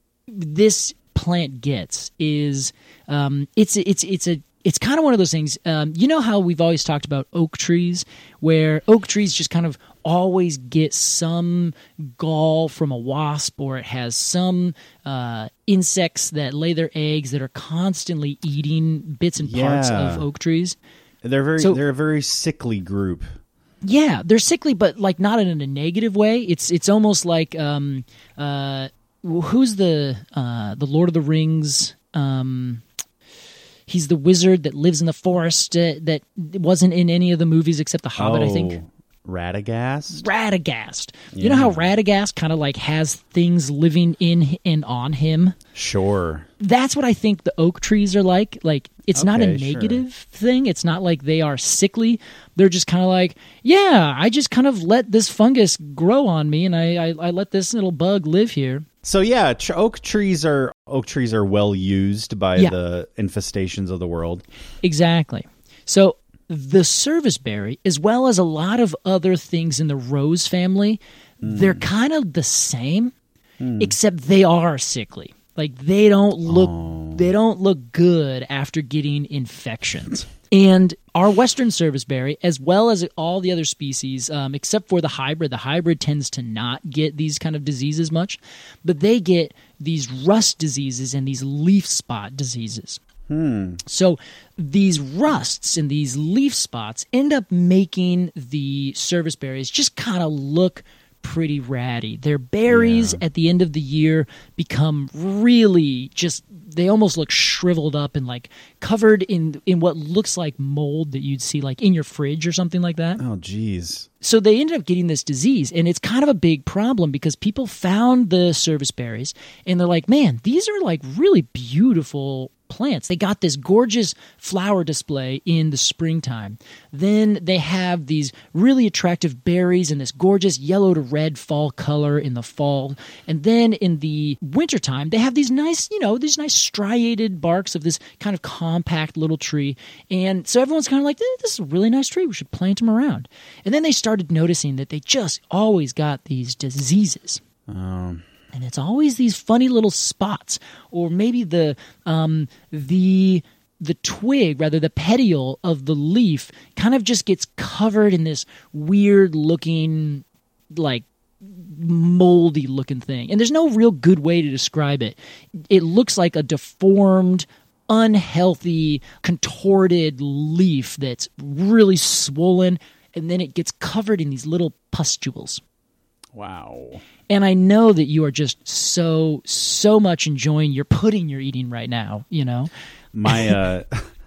S4: this plant gets is um, it's it's it's a it's kind of one of those things. Um, you know how we've always talked about oak trees, where oak trees just kind of always get some gall from a wasp, or it has some uh, insects that lay their eggs that are constantly eating bits and parts
S2: Yeah.
S4: of oak trees.
S2: They're very.
S4: So-
S2: they're a very sickly group.
S4: Yeah, they're sickly, but like not in a negative way. It's it's almost like um uh who's the uh the Lord of the Rings um he's the wizard that lives in the forest uh, that wasn't in any of the movies except The Hobbit, I think.
S2: Radagast?
S4: Radagast. You know how Radagast kind of like has things living in and on him?
S2: Sure.
S4: That's what I think the oak trees are like. Like, it's not a
S2: Okay, sure.
S4: negative thing. It's not like they are sickly. They're just kind of like, yeah, I just kind of let this fungus grow on me, and I, I, I let this little bug live here.
S2: So yeah, tr- oak trees are oak trees are well used by
S4: Yeah.
S2: the infestations of the world.
S4: Exactly. So the serviceberry, as well as a lot of other things in the rose family, they're kind of the same, except they are sickly. Like, they don't look they don't look good after getting infections. And our western serviceberry, as well as all the other species, um, except for the hybrid, the hybrid tends to not get these kind of diseases much, but they get these rust diseases and these leaf spot diseases. So these rusts and these leaf spots end up making the serviceberries just kind of look pretty ratty. Their berries
S2: Yeah.
S4: at the end of the year become really just, they almost look shriveled up and like covered in in what looks like mold that you'd see like in your fridge or something like that.
S2: Oh, geez.
S4: So they ended up getting this disease, and it's kind of a big problem because people found the serviceberries, and they're like, man, these are like really beautiful plants. They got this gorgeous flower display in the springtime. Then they have these really attractive berries and this gorgeous yellow to red fall color in the fall. And then in the wintertime, they have these nice, you know, these nice striated barks of this kind of compact little tree. And so everyone's kind of like, eh, this is a really nice tree. We should plant them around. And then they started noticing that they just always got these diseases.
S2: Um,
S4: And it's always these funny little spots, or maybe the um, the the twig, rather the petiole of the leaf, kind of just gets covered in this weird looking, like moldy looking thing. And there's no real good way to describe it. It looks like a deformed, unhealthy, contorted leaf that's really swollen, and then it gets covered in these little pustules.
S2: wow.
S4: And I know that you are just so, so much enjoying your pudding you're eating right now, you know?
S2: My, uh,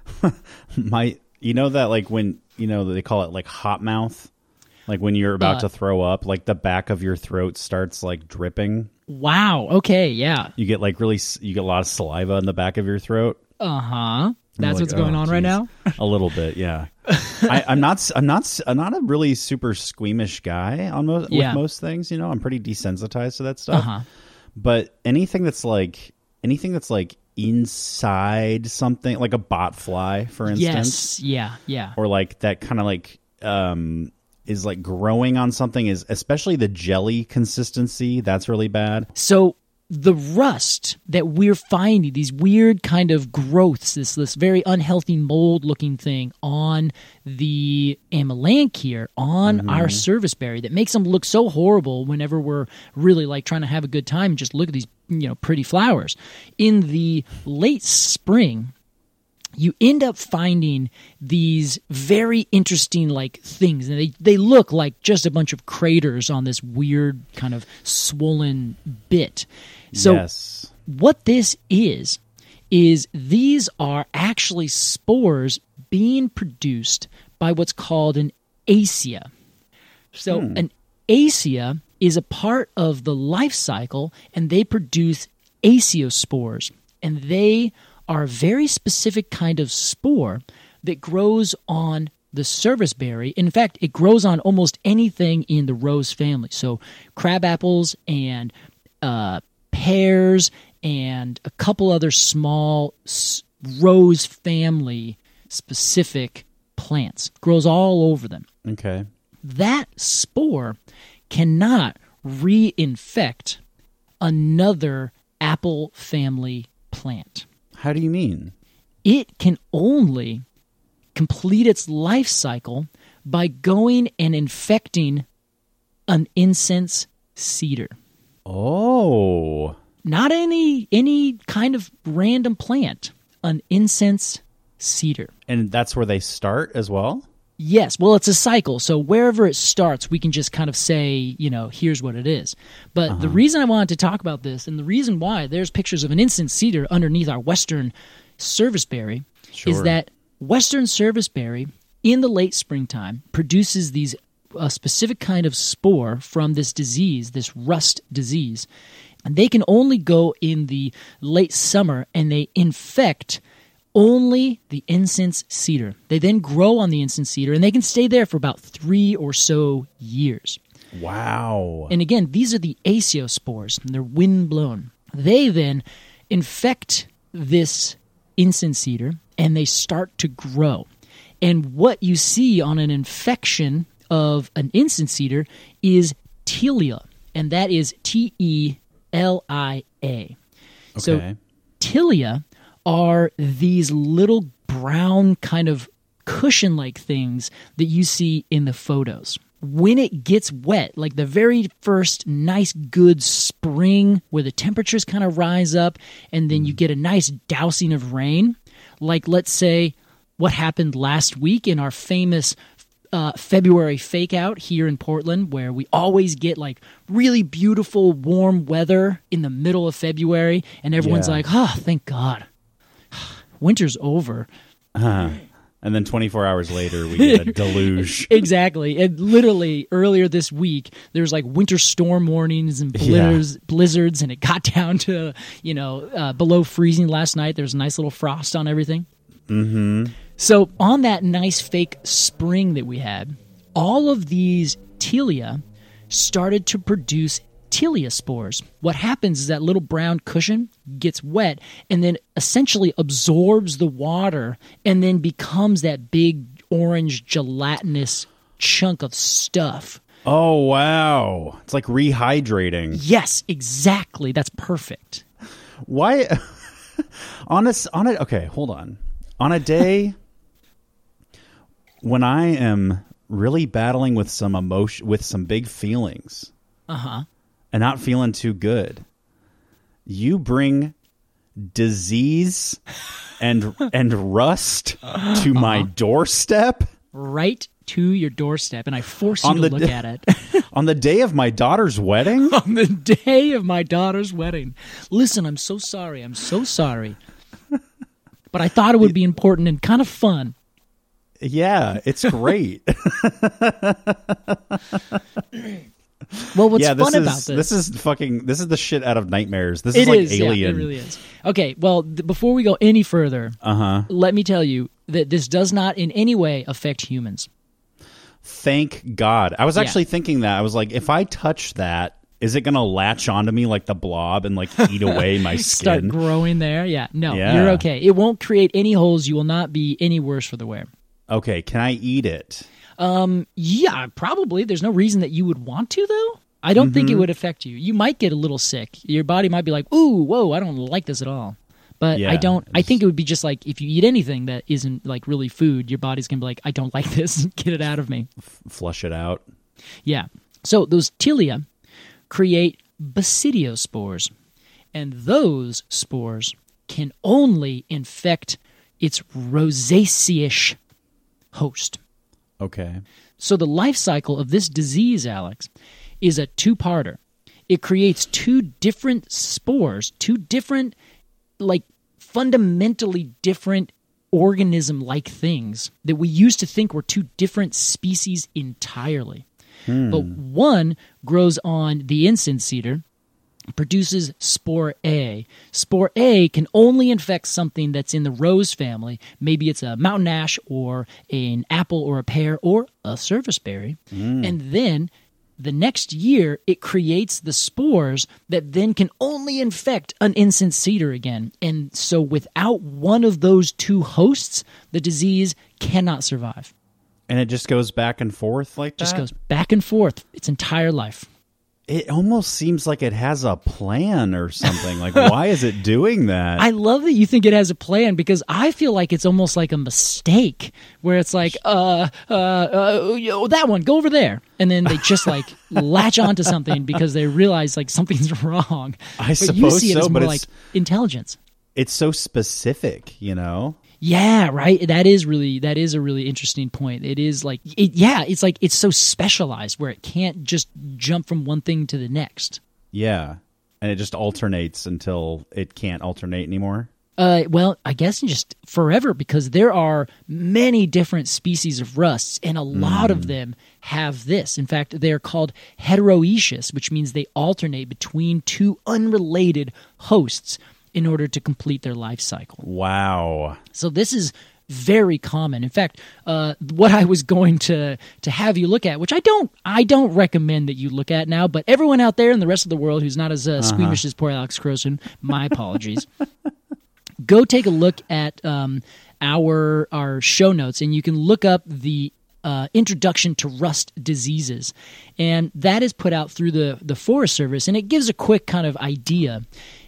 S2: my, you know that like when, you know, they call it like hot mouth? Like when you're about
S4: Uh,
S2: to throw up, like the back of your throat starts like dripping.
S4: Wow. Okay. Yeah.
S2: You get like really, s- you get a lot of saliva in the back of your throat.
S4: Uh-huh. That's
S2: like,
S4: what's going
S2: oh,
S4: on right
S2: geez.
S4: now?
S2: A little bit, yeah. I, I'm not. s- I'm not. s- I'm not a really super squeamish guy on most
S4: Yeah.
S2: with most things. You know, I'm pretty desensitized to that stuff.
S4: Uh-huh.
S2: But anything that's like anything that's like inside something, like a bot fly, for instance,
S4: Yes. Yeah. Yeah.
S2: or like that kind of like um is like growing on something, is especially the jelly consistency. That's really bad.
S4: So the rust that we're finding, these weird kind of growths, this this very unhealthy mold-looking thing on the amelanchier, on our serviceberry, that makes them look so horrible whenever we're really like trying to have a good time and just look at these, you know, pretty flowers. In the late spring, you end up finding these very interesting like things, and they, they look like just a bunch of craters on this weird kind of swollen bit. So
S2: yes.
S4: what this is, is these are actually spores being produced by what's called an ascia. So an ascia is a part of the life cycle, and they produce asciospores, and they are a very specific kind of spore that grows on the serviceberry. In fact, it grows on almost anything in the rose family. So crab apples and uh, pears and a couple other small s- rose family specific plants. Grows all over them.
S2: Okay.
S4: That spore cannot reinfect another apple family plant.
S2: How do you mean?
S4: It can only complete its life cycle by going and infecting an incense cedar.
S2: Oh.
S4: Not any any kind of random plant, an incense cedar.
S2: And that's where they start as well?
S4: Yes, well, it's a cycle. So wherever it starts, we can just kind of say, you know, here's what it is. But
S2: Uh-huh.
S4: the reason I wanted to talk about this, and the reason why there's pictures of an incense cedar underneath our western serviceberry, is
S2: Sure.
S4: that western serviceberry in the late springtime produces these a specific kind of spore from this disease, this rust disease. And they can only go in the late summer, and they infect only the incense cedar. They then grow on the incense cedar, and they can stay there for about three or so years.
S2: Wow.
S4: And again, these are the aciospores, and they're wind-blown. They then infect this incense cedar, and they start to grow. And what you see on an infection of an incense cedar is tilia, and that is T E L I A.
S2: Okay.
S4: So tilia are these little brown kind of cushion-like things that you see in the photos. When it gets wet, like the very first nice good spring where the temperatures kind of rise up and then you get a nice dousing of rain, like let's say what happened last week in our famous uh, February fake out here in Portland, where we always get like really beautiful warm weather in the middle of February and everyone's
S2: Yeah.
S4: like, oh, thank God. Winter's over.
S2: Uh-huh. And then twenty-four hours later, we get a deluge.
S4: Exactly. And literally earlier this week, there was like winter storm warnings and blizzards, yeah. blizzards, and it got down to, you know, uh, below freezing last night. There was a nice little frost on everything.
S2: Mm-hmm.
S4: So on that nice fake spring that we had, all of these tilia started to produce tilia spores. What happens is that little brown cushion gets wet and then essentially absorbs the water and then becomes that big orange gelatinous chunk of stuff.
S2: Oh, wow. It's like rehydrating.
S4: Yes, exactly. That's perfect.
S2: Why? on a, on a, okay, hold on. On a day when I am really battling with some emotion, with some big feelings.
S4: Uh-huh.
S2: And not feeling too good, you bring disease and and rust to my doorstep,
S4: right to your doorstep, and I force you
S2: on
S4: to
S2: the
S4: look
S2: d-
S4: at it.
S2: on the day of my daughter's wedding.
S4: On the day of my daughter's wedding. Listen, I'm so sorry. I'm so sorry. But I thought it would be important and kind of fun.
S2: Yeah, it's great.
S4: Well, what's
S2: yeah, this
S4: fun
S2: is,
S4: about this?
S2: This is fucking. This is the shit out of nightmares. This
S4: It
S2: is like
S4: is,
S2: Alien.
S4: yeah, it really is. Okay, well, th- before we go any further,
S2: uh-huh.
S4: let me tell you that this does not in any way affect humans.
S2: Thank God. I was
S4: Yeah.
S2: actually thinking that. I was like, if I touch that, is it going to latch onto me like the blob and like eat away my
S4: Start
S2: skin?
S4: growing there. Yeah, no,
S2: Yeah.
S4: you're okay. It won't create any holes. You will not be any worse for the wear.
S2: Okay, can I eat it?
S4: Um, yeah, probably. There's no reason that you would want to, though. I don't mm-hmm. think it would affect you. You might get a little sick. Your body might be like, ooh, whoa, I don't like this at all. But
S2: yeah,
S4: I don't, I think it would be just like if you eat anything that isn't like really food, your body's going to be like, I don't like this. Get it out of me.
S2: F- flush it out.
S4: Yeah. So those tilia create basidiospores. And those spores can only infect its rosaceous host.
S2: Okay.
S4: So the life cycle of this disease, Alex, is a two-parter. It creates two different spores, two different, like, fundamentally different organism-like things that we used to think were two different species entirely. Hmm. But one grows on the incense cedar, produces spore A. Spore A can only infect something that's in the rose family. Maybe it's a mountain ash or an apple or a pear or a serviceberry. Mm. And then the next year, it creates the spores that then can only infect an incense cedar again. And so without one of those two hosts, the disease cannot survive.
S2: And it just goes back and forth like that?
S4: Just goes back and forth its entire life.
S2: It almost seems like it has a plan or something. Like, why is it doing that?
S4: I love that you think it has a plan because I feel like it's almost like a mistake where it's like, uh, uh, uh yo, that one, go over there. And then they just like latch onto something because they realize like something's wrong.
S2: I
S4: but
S2: suppose
S4: you see it
S2: so,
S4: as
S2: but
S4: more
S2: it's,
S4: like intelligence.
S2: It's so specific, you know?
S4: Yeah, right. That is really that is a really interesting point. It is like it, yeah, it's like it's so specialized where it can't just jump from one thing to the next.
S2: Yeah, and it just alternates until it can't alternate anymore.
S4: Uh, well, I guess just forever, because there are many different species of rusts, and a lot of them have this. In fact, they're called heteroecious, which means they alternate between two unrelated hosts in order to complete their life cycle.
S2: Wow.
S4: So this is very common. In fact, uh, what I was going to to have you look at, which I don't I don't recommend that you look at now, but everyone out there in the rest of the world who's not as uh, uh-huh. squeamish as poor Alex Croson, my apologies. Go take a look at um, our our show notes, and you can look up the uh, Introduction to Rust Diseases. And that is put out through the, the Forest Service, and it gives a quick kind of idea.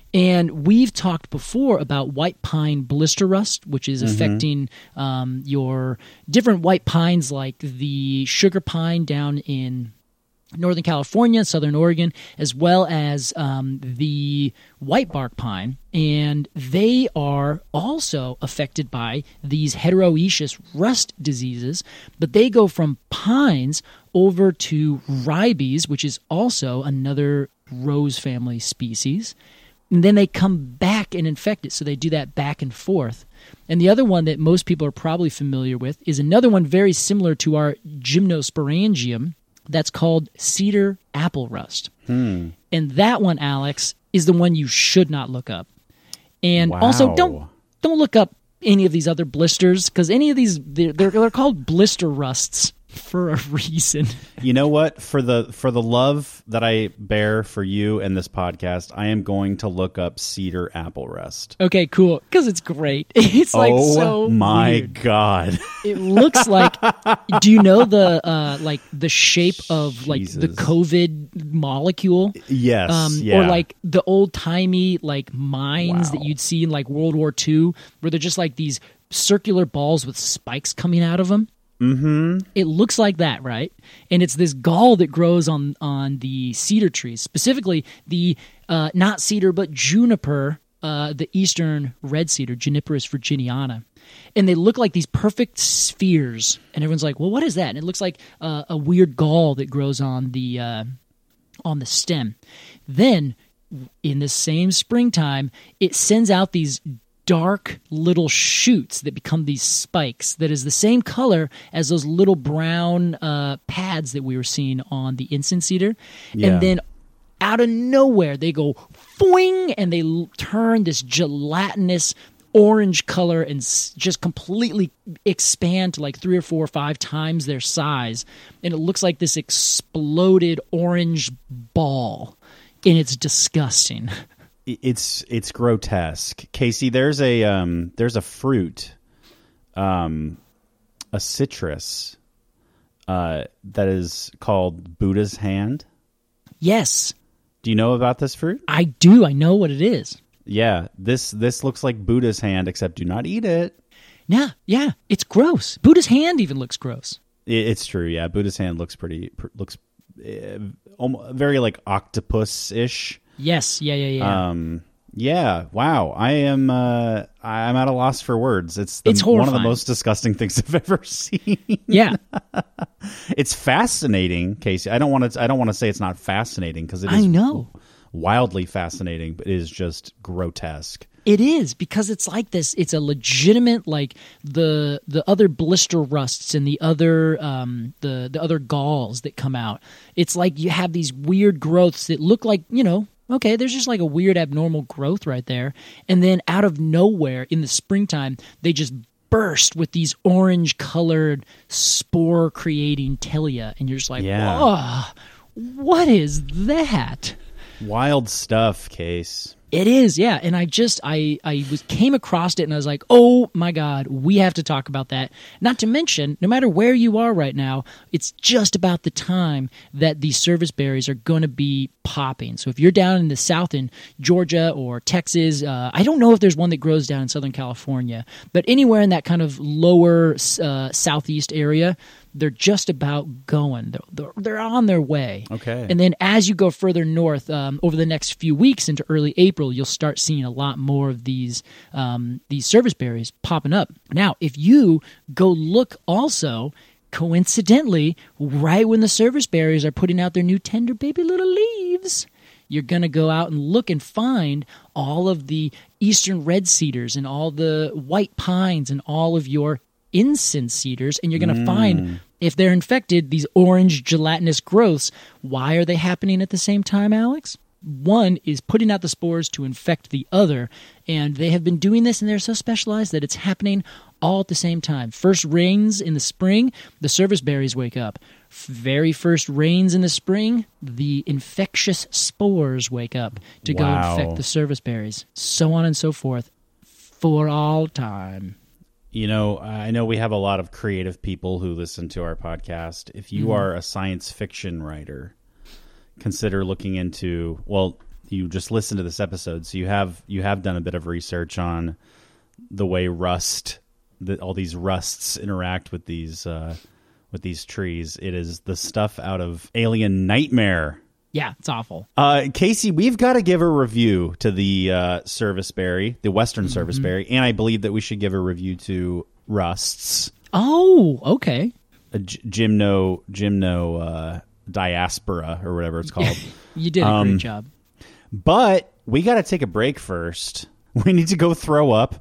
S4: And we've talked before about white pine blister rust, which is mm-hmm. affecting um, your different white pines like the sugar pine down in Northern California, Southern Oregon, as well as um, the white bark pine, and they are also affected by these heteroecious rust diseases, but they go from pines over to ribes, which is also another rose family species, and then they come back and infect it, so they do that back and forth. And the other one that most people are probably familiar with is another one very similar to our gymnosporangium, that's called cedar apple rust. Hmm. And that one, Alex, is the one you should not look up. And
S2: wow.
S4: also, don't don't look up any of these other blisters, because any of these, they're, they're called blister rusts for a reason.
S2: You know what? For the for the love that I bear for you and this podcast, I am going to look up cedar apple rust.
S4: Okay, cool. Because it's great. It's like
S2: oh
S4: so
S2: my
S4: weird.
S2: God.
S4: It looks like, do you know the uh, like the shape of like
S2: Jesus.
S4: the COVID molecule?
S2: Yes.
S4: Um,
S2: yeah.
S4: Or like the old timey like mines
S2: Wow.
S4: that you'd see in like World War Two, where they're just like these circular balls with spikes coming out of them.
S2: Mm-hmm.
S4: It looks like that, right? And it's this gall that grows on on the cedar trees, specifically the uh, not cedar but juniper, uh, the eastern red cedar, Juniperus virginiana. And they look like these perfect spheres, and everyone's like, "Well, what is that?" And it looks like uh, a weird gall that grows on the uh, on the stem. Then, in the same springtime, it sends out these dark little shoots that become these spikes that is the same color as those little brown uh, pads that we were seeing on the incense cedar.
S2: Yeah.
S4: And then out of nowhere, they go foing, and they l- turn this gelatinous orange color and s- just completely expand to like three or four or five times their size. And it looks like this exploded orange ball, and it's disgusting.
S2: It's it's grotesque, Casey. There's a um, there's a fruit, um, a citrus, uh, that is called Buddha's hand.
S4: Yes,
S2: Do you know about this fruit?
S4: I do. I know what it is.
S2: Yeah, this this looks like Buddha's hand, except do not eat it.
S4: Yeah, yeah, it's gross. Buddha's hand even looks gross.
S2: It- It's true. Yeah, Buddha's hand looks pretty pr- looks uh, almo- very like octopus ish.
S4: Yes, yeah, yeah, yeah.
S2: Um, yeah. Wow. I am. Uh, I'm at a loss for words. It's the,
S4: It's
S2: one of the
S4: horrifying.
S2: most disgusting things I've ever seen.
S4: Yeah,
S2: It's fascinating, Casey. I don't want to. I don't want to say it's not fascinating because it
S4: I
S2: is
S4: know.
S2: wildly fascinating, but it is just grotesque.
S4: it is, because it's like this. It's a legitimate, like the the other blister rusts and the other um, the the other galls that come out. It's like you have these weird growths that look like, you know, okay, there's just like a weird abnormal growth right there, and then out of nowhere in the springtime, they just burst with these orange colored spore creating tilia, and you're just like,
S2: Yeah.
S4: oh, what is that?
S2: Wild stuff, Case.
S4: It is, yeah. And I just I I was came across it, and I was like, oh my God, we have to talk about that. Not to mention, no matter where you are right now, it's just about the time that these service berries are going to be popping. So if you're down in the south in Georgia or Texas, uh, I don't know if there's one that grows down in Southern California, but anywhere in that kind of lower uh, southeast area, they're just about going. They're, they're, they're on their way.
S2: Okay.
S4: And then as you go further north, um, over the next few weeks into early April, you'll start seeing a lot more of these um, these service berries popping up. Now, if you go look also, coincidentally, right when the service berries are putting out their new tender baby little leaves, You're going to go out and look and find all of the eastern red cedars and all the white pines and all of your incense cedars, and you're going to mm. find, if they're infected, these orange gelatinous growths. Why are they happening at the same time, Alex? One is putting out the spores to infect the other, and they have been doing this, and they're so specialized that it's happening all at the same time. First rains in the spring, the service berries wake up. Very first rains in the spring, the infectious spores wake up to wow. go infect the service berries. So on and so forth for all time.
S2: You know, I know we have a lot of creative people who listen to our podcast. If you mm-hmm. are a science fiction writer, consider looking into, well, you just listened to this episode, so you have you have done a bit of research on the way rust, the, all these rusts interact with these uh, with these trees. It is the stuff out of Alien Nightmare.
S4: Yeah, it's awful.
S2: Uh, Casey, we've got to give a review to the uh, service berry, the Western mm-hmm. service berry, and I believe that we should give a review to rusts.
S4: Oh, okay.
S2: A g- gymno, gymno uh, diaspora, or whatever it's called.
S4: You did a
S2: um,
S4: great job.
S2: But we got to take a break first. We need to go throw up.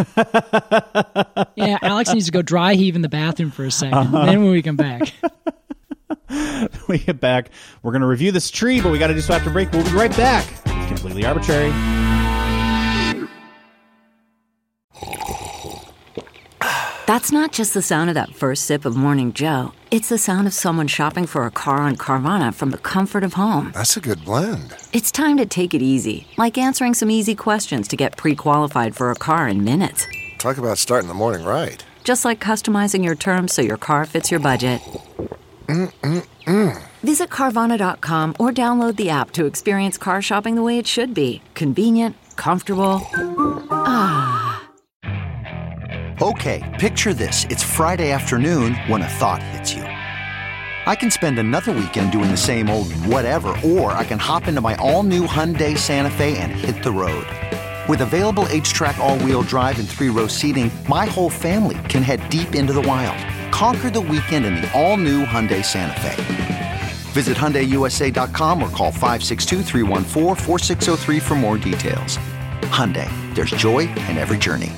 S4: Yeah, Alex needs to go dry heave in the bathroom for a second. Uh-huh. Then when we come back.
S2: we get back, we're going to review this tree, but we got to do so after break. We'll be right back. It's Completely Arbitrary.
S5: That's not just the sound of that first sip of Morning Joe. It's the sound of someone shopping for a car on Carvana from the comfort of home.
S6: That's a good blend.
S5: It's time to take it easy, like answering some easy questions to get pre-qualified for a car in minutes.
S6: Talk about starting the morning right.
S5: Just like customizing your terms so your car fits your budget.
S6: Mm-mm-mm.
S5: Visit Carvana dot com or download the app to experience car shopping the way it should be. Convenient, comfortable. Ah.
S7: Okay, picture this. It's Friday afternoon when a thought hits you. I can spend another weekend doing the same old whatever, or I can hop into my all-new Hyundai Santa Fe and hit the road. With available H-Track all-wheel drive and three-row seating, my whole family can head deep into the wild. Conquer the weekend in the all-new Hyundai Santa Fe. Visit Hyundai U S A dot com or call five six two, three one four, four six zero three for more details. Hyundai, there's joy in every journey.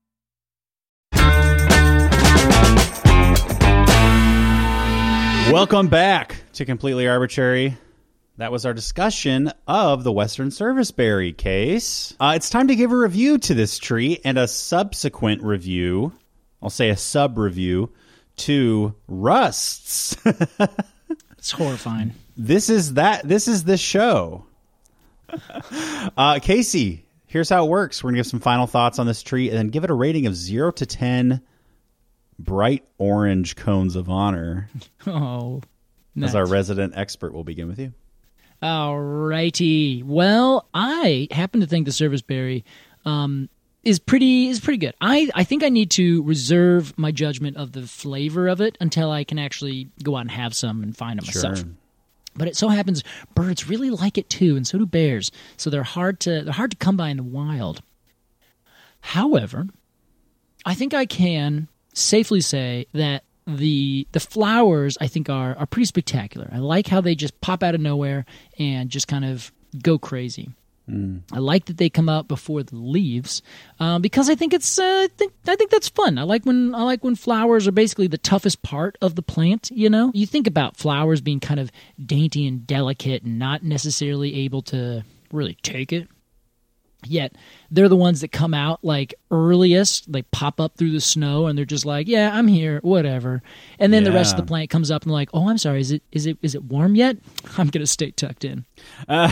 S2: Welcome back to Completely Arbitrary. That was our discussion of the Western service berry case. Uh, it's time to give a review to this tree and a subsequent review. I'll say a sub-review to rusts.
S4: It's horrifying.
S2: This is that. This is this show. Uh, Casey, here's how it works. We're going to give some final thoughts on this tree and then give it a rating of zero to ten bright orange cones of honor.
S4: Oh, nuts.
S2: As our resident expert, will begin with you.
S4: All righty. Well, I happen to think the service berry um, is pretty is pretty good. I, I think I need to reserve my judgment of the flavor of it until I can actually go out and have some and find them
S2: Sure.
S4: myself. But it so happens birds really like it too, and so do bears. So they're hard to they're hard to come by in the wild. However, I think I can safely say that the the flowers, I think, are are pretty spectacular. I like how they just pop out of nowhere and just kind of go crazy. Mm. I like that they come out before the leaves uh, because I think it's uh, I think I think that's fun. I like when I like when flowers are basically the toughest part of the plant. You know, you think about flowers being kind of dainty and delicate and not necessarily able to really take it. Yet they're the ones that come out like earliest. They pop up through the snow and they're just like, "Yeah, I'm here, whatever." And then yeah. the rest of the plant comes up and they're like, "Oh, I'm sorry. Is it is it is it warm yet? I'm gonna stay tucked in." Uh.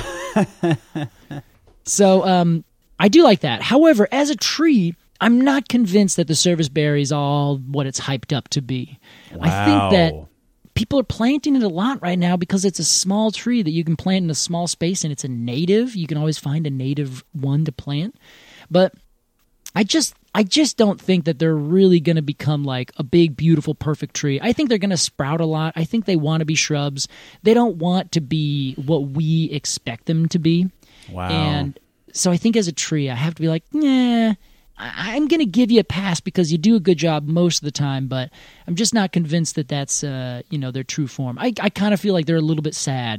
S4: So um, I do like that. However, as a tree, I'm not convinced that the service berry is all what it's hyped up to be.
S2: Wow.
S4: I think that people are planting it a lot right now because it's a small tree that you can plant in a small space, and it's a native. You can always find a native one to plant. But I just I just don't think that they're really going to become like a big, beautiful, perfect tree. I think they're going to sprout a lot. I think they want to be shrubs. They don't want to be what we expect them to be.
S2: Wow.
S4: And so I think as a tree, I have to be like, nah, I'm going to give you a pass because you do a good job most of the time, but I'm just not convinced that that's, uh, you know, their true form. I, I kind of feel like they're a little bit sad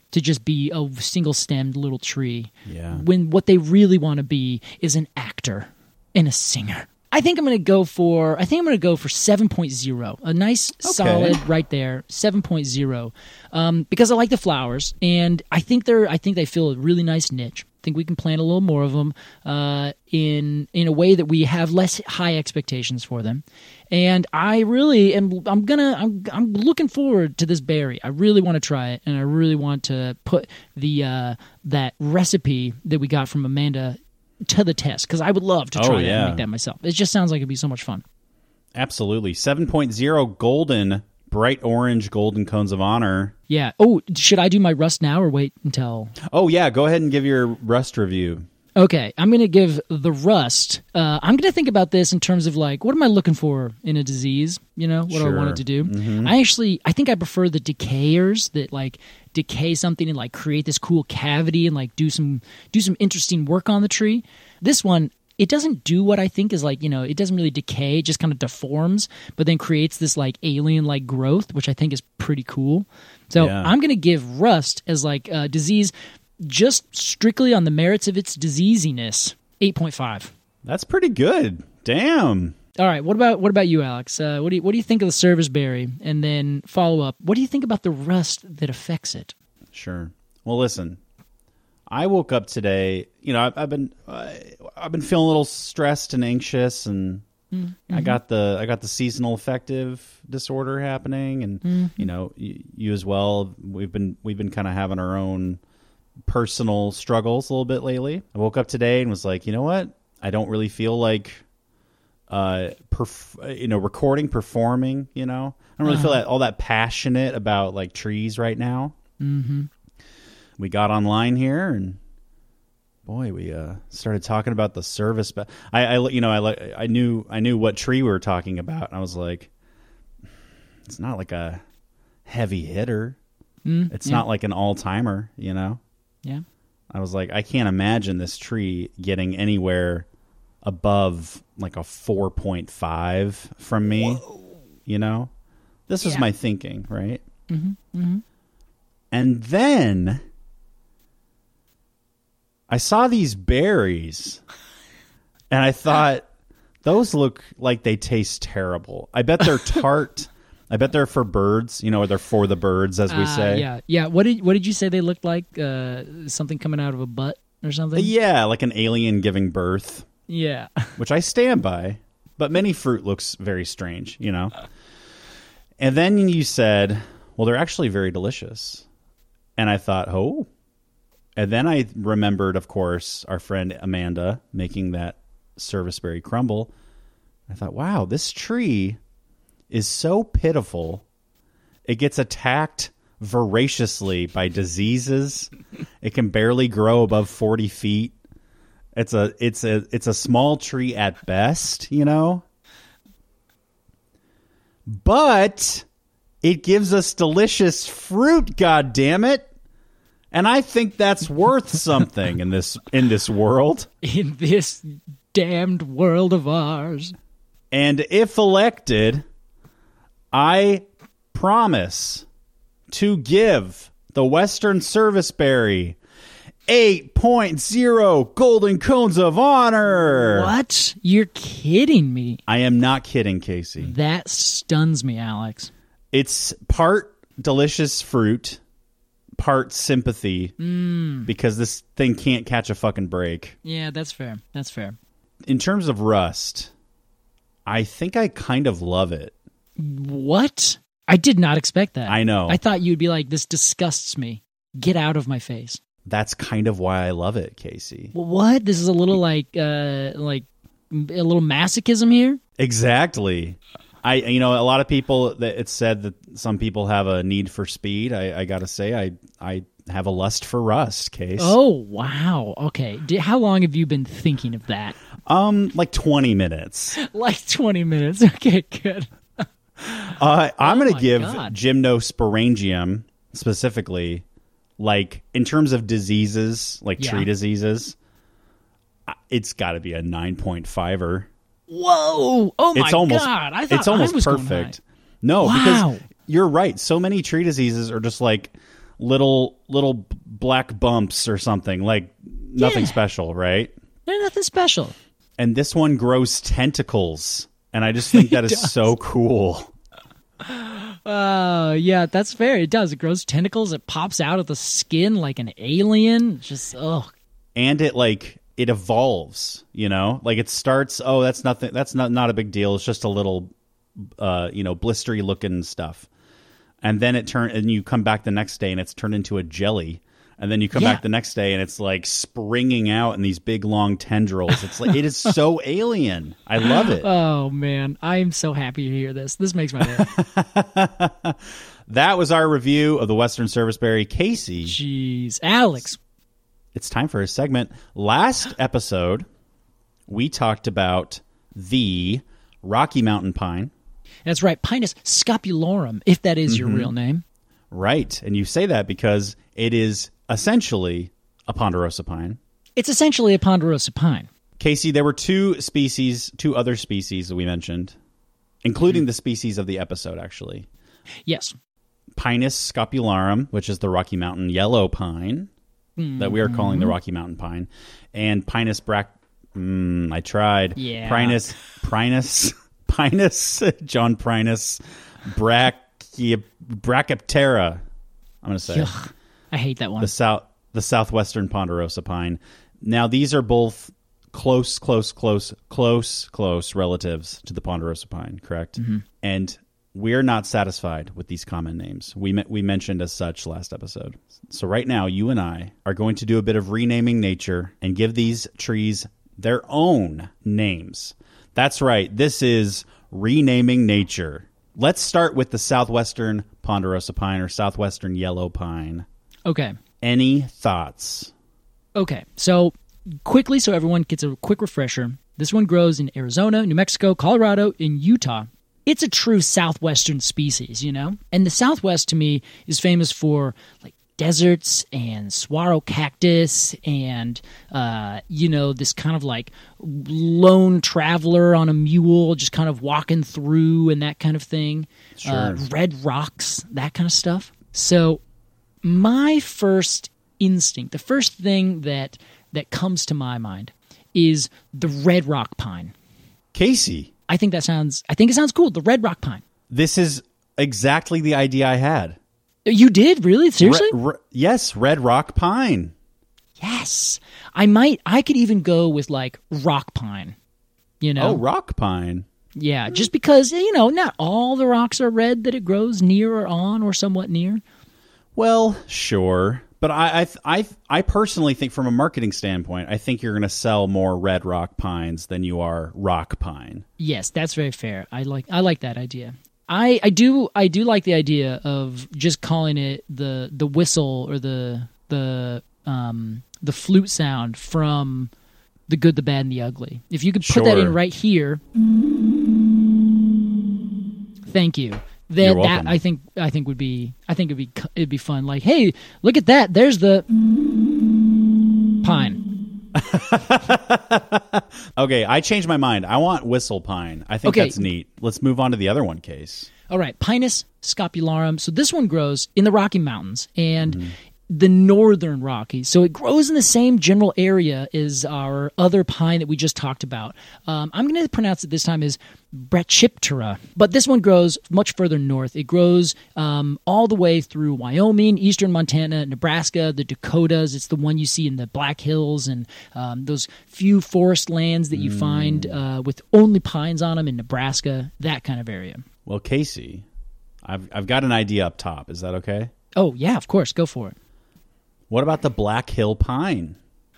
S4: to just be a single-stemmed little tree.
S2: Yeah.
S4: When what they really want to be is an actor and a singer. I think I'm going to go for I think I'm going to go for seven point oh. A nice solid right there, seven point oh. Um, because I like the flowers and I think they're I think they fill a really nice niche. I think we can plant a little more of them uh, in in a way that we have less high expectations for them. And I really am I'm going to I'm I'm looking forward to this berry. I really want to try it and I really want to put the uh, that recipe that we got from Amanda to the test, because I would love to try
S2: oh,
S4: that
S2: yeah.
S4: and make that myself. It just sounds like it'd be so much fun.
S2: Absolutely. seven point oh golden, bright orange golden cones of honor.
S4: Yeah. Oh, should I do my rust now or wait until...
S2: Oh, yeah. Go ahead and give your rust review.
S4: Okay. I'm going to give the rust... Uh, I'm going to think about this in terms of, like, what am I looking for in a disease? You know, what
S2: Sure.
S4: do I want it to do?
S2: Mm-hmm.
S4: I actually... I think I prefer the decayers that, like, decay something and, like, create this cool cavity and, like, do some do some interesting work on the tree. This one... It doesn't do what I think is like, you know, it doesn't really decay. It just kind of deforms, but then creates this like alien-like growth, which I think is pretty cool. So
S2: Yeah.
S4: I'm going to give rust as like a disease just strictly on the merits of its diseasiness, eight point five.
S2: That's pretty good. Damn.
S4: All right, what about what about you, Alex? Uh, what do you what do you think of the service berry? And then follow up, what do you think about the rust that affects it?
S2: Sure. Well, listen. I woke up today. You know, I've, I've been uh, I've been feeling a little stressed and anxious, and mm-hmm. I got the I got the seasonal affective disorder happening, and mm-hmm. you know, you, you as well. We've been we've been kind of having our own personal struggles a little bit lately. I woke up today and was like, you know what? I don't really feel like, uh, perf- you know, recording, performing. You know, I don't really uh-huh. feel that all that passionate about like trees right now.
S4: Mm-hmm.
S2: We got online here, and boy, we uh, started talking about the service. But I, I, you know, I, I knew, I knew what tree we were talking about. And I was like, it's not like a heavy hitter.
S4: Mm,
S2: it's
S4: yeah.
S2: not like an all timer, you know.
S4: Yeah.
S2: I was like, I can't imagine this tree getting anywhere above like a four point five from me. Whoa. You know, this was
S4: yeah.
S2: my thinking, right?
S4: Mm-hmm. Mm-hmm.
S2: And then I saw these berries, and I thought, those look like they taste terrible. I bet they're tart. I bet they're for birds, you know, or they're for the birds, as we
S4: uh,
S2: say.
S4: Yeah, yeah. What did what did you say they looked like? Uh, something coming out of a butt or something?
S2: Yeah, like an alien giving birth.
S4: Yeah.
S2: Which I stand by, but many fruit looks very strange, you know. And then you said, well, they're actually very delicious. And I thought, oh. And then I remembered, of course, our friend Amanda making that serviceberry crumble. I thought, wow, this tree is so pitiful. It gets attacked voraciously by diseases. It can barely grow above forty feet. It's a it's a it's a small tree at best, you know. But it gives us delicious fruit, god damn it. And I think that's worth something in this in this world.
S4: In this damned world of ours.
S2: And if elected, I promise to give the Western Serviceberry eight point oh Golden Cones of Honor.
S4: What? You're kidding me.
S2: I am not kidding, Casey.
S4: That stuns me, Alex.
S2: It's part delicious fruit, part sympathy,
S4: mm.
S2: because this thing can't catch a fucking break.
S4: Yeah, that's fair. That's fair.
S2: In terms of rust, I think I kind of love it.
S4: What? I did not expect that.
S2: I know.
S4: I thought you'd be like, this disgusts me. Get out of my face.
S2: That's kind of why I love it, Casey.
S4: What? This is a little like, uh, like a little masochism here?
S2: Exactly. I, you know, a lot of people, that it's said that some people have a need for speed. I, I got to say, I, I have a lust for rust, Case.
S4: Oh, wow. Okay. Did, how long have you been thinking of that?
S2: Um, like twenty minutes.
S4: Like twenty minutes. Okay, good.
S2: uh, I'm
S4: oh
S2: going to give
S4: God.
S2: Gymnosporangium specifically, like in terms of diseases, like
S4: yeah.
S2: tree diseases, it's got to be a nine point five-er.
S4: Whoa! Oh my
S2: it's almost,
S4: God! I thought
S2: it's almost
S4: I was
S2: perfect.
S4: Going high.
S2: No,
S4: wow.
S2: because you're right. So many tree diseases are just like little little b- black bumps or something, like nothing
S4: Yeah.
S2: special, right?
S4: They're nothing special.
S2: And this one grows tentacles, and I just think that is so cool.
S4: Uh, yeah, that's fair. It does. It grows tentacles. It pops out of the skin like an alien. It's just, oh,
S2: And it like it evolves, you know? Like it starts, oh, that's nothing, that's not not a big deal. It's just a little uh, you know, blistery looking stuff. And then it turn and you come back the next day and it's turned into a jelly. And then you come
S4: Yeah.
S2: back the next day and it's like springing out in these big long tendrils. It's like it is so alien. I love it.
S4: oh man, I am so happy to hear this. This makes my day.
S2: That was our review of the Western Serviceberry. Casey,
S4: Jeez, Alex.
S2: it's time for a segment. Last episode, we talked about the Rocky Mountain pine.
S4: That's right, Pinus scapularum, if that is
S2: Mm-hmm.
S4: your real name.
S2: Right. And you say that because it is essentially a ponderosa pine.
S4: It's essentially a ponderosa pine.
S2: Casey, there were two species, two other species that we mentioned, including the species of the episode, actually.
S4: Yes.
S2: Pinus scapularum, which is the Rocky Mountain yellow pine that we are calling the Rocky Mountain pine, and Pinus brac... Mm, I tried.
S4: Yeah.
S2: Pinus... Pinus... Pinus... John Pinus... Brachy... Brachyptera. I'm going to say.
S4: Ugh, I hate that one.
S2: The south, the southwestern ponderosa pine. Now, these are both close, close, close, close, close relatives to the ponderosa pine, correct? Mm-hmm. And we're not satisfied with these common names. We me- we mentioned as such last episode. So right now, you and I are going to do a bit of renaming nature and give these trees their own names. That's right. This is renaming nature. Let's start with the southwestern ponderosa pine or southwestern yellow pine.
S4: Okay.
S2: Any thoughts?
S4: Okay. So quickly, so everyone gets a quick refresher. This one grows in Arizona, New Mexico, Colorado, and Utah. It's a true southwestern species, you know? And the Southwest, to me, is famous for, like, deserts and saguaro cactus and, uh, you know, this kind of, like, lone traveler on a mule just kind of walking through and that kind of thing.
S2: Sure.
S4: Uh, red rocks, that kind of stuff. So my first instinct, the first thing that that comes to my mind is the red rock pine.
S2: Casey,
S4: I think that sounds I think it sounds cool, the red rock pine.
S2: this is exactly the idea I had.
S4: You did? Really? Seriously?
S2: Re- re- yes, red rock pine.
S4: Yes. I might I could even go with like rock pine. You know?
S2: Oh, rock pine.
S4: Yeah, just because, you know, not all the rocks are red that it grows near or on or somewhat near.
S2: Well, sure. But I, I, I, I personally think from a marketing standpoint, I think you're going to sell more red rock pines than you are rock pine.
S4: Yes, that's very fair. I like I like that idea. I, I do I do like the idea of just calling it the the whistle or the the um the flute sound from The Good, the Bad, and the Ugly. If you could put that in
S2: Sure.
S4: right here, thank you. That
S2: You're
S4: that
S2: welcome.
S4: I think I think would be I think it'd be it'd be fun. Like, hey, look at that! There's the pine.
S2: Okay, I changed my mind. I want whistle pine. I think
S4: Okay.
S2: that's neat. Let's move on to the other one, Case.
S4: All right, Pinus scapularum. So this one grows in the Rocky Mountains and
S2: Mm-hmm.
S4: the northern Rockies. So it grows in the same general area as our other pine that we just talked about. Um, I'm going to pronounce it this time as Brachyptera, but this one grows much further north. It grows um, all the way through Wyoming, eastern Montana, Nebraska, the Dakotas. It's the one you see in the Black Hills and um, those few forest lands that you find uh, with only pines on them in Nebraska, that kind of area.
S2: Well, Casey, I've I've got an idea up top. Is that okay?
S4: Oh, yeah, of course. Go for it.
S2: What about the Black Hill pine?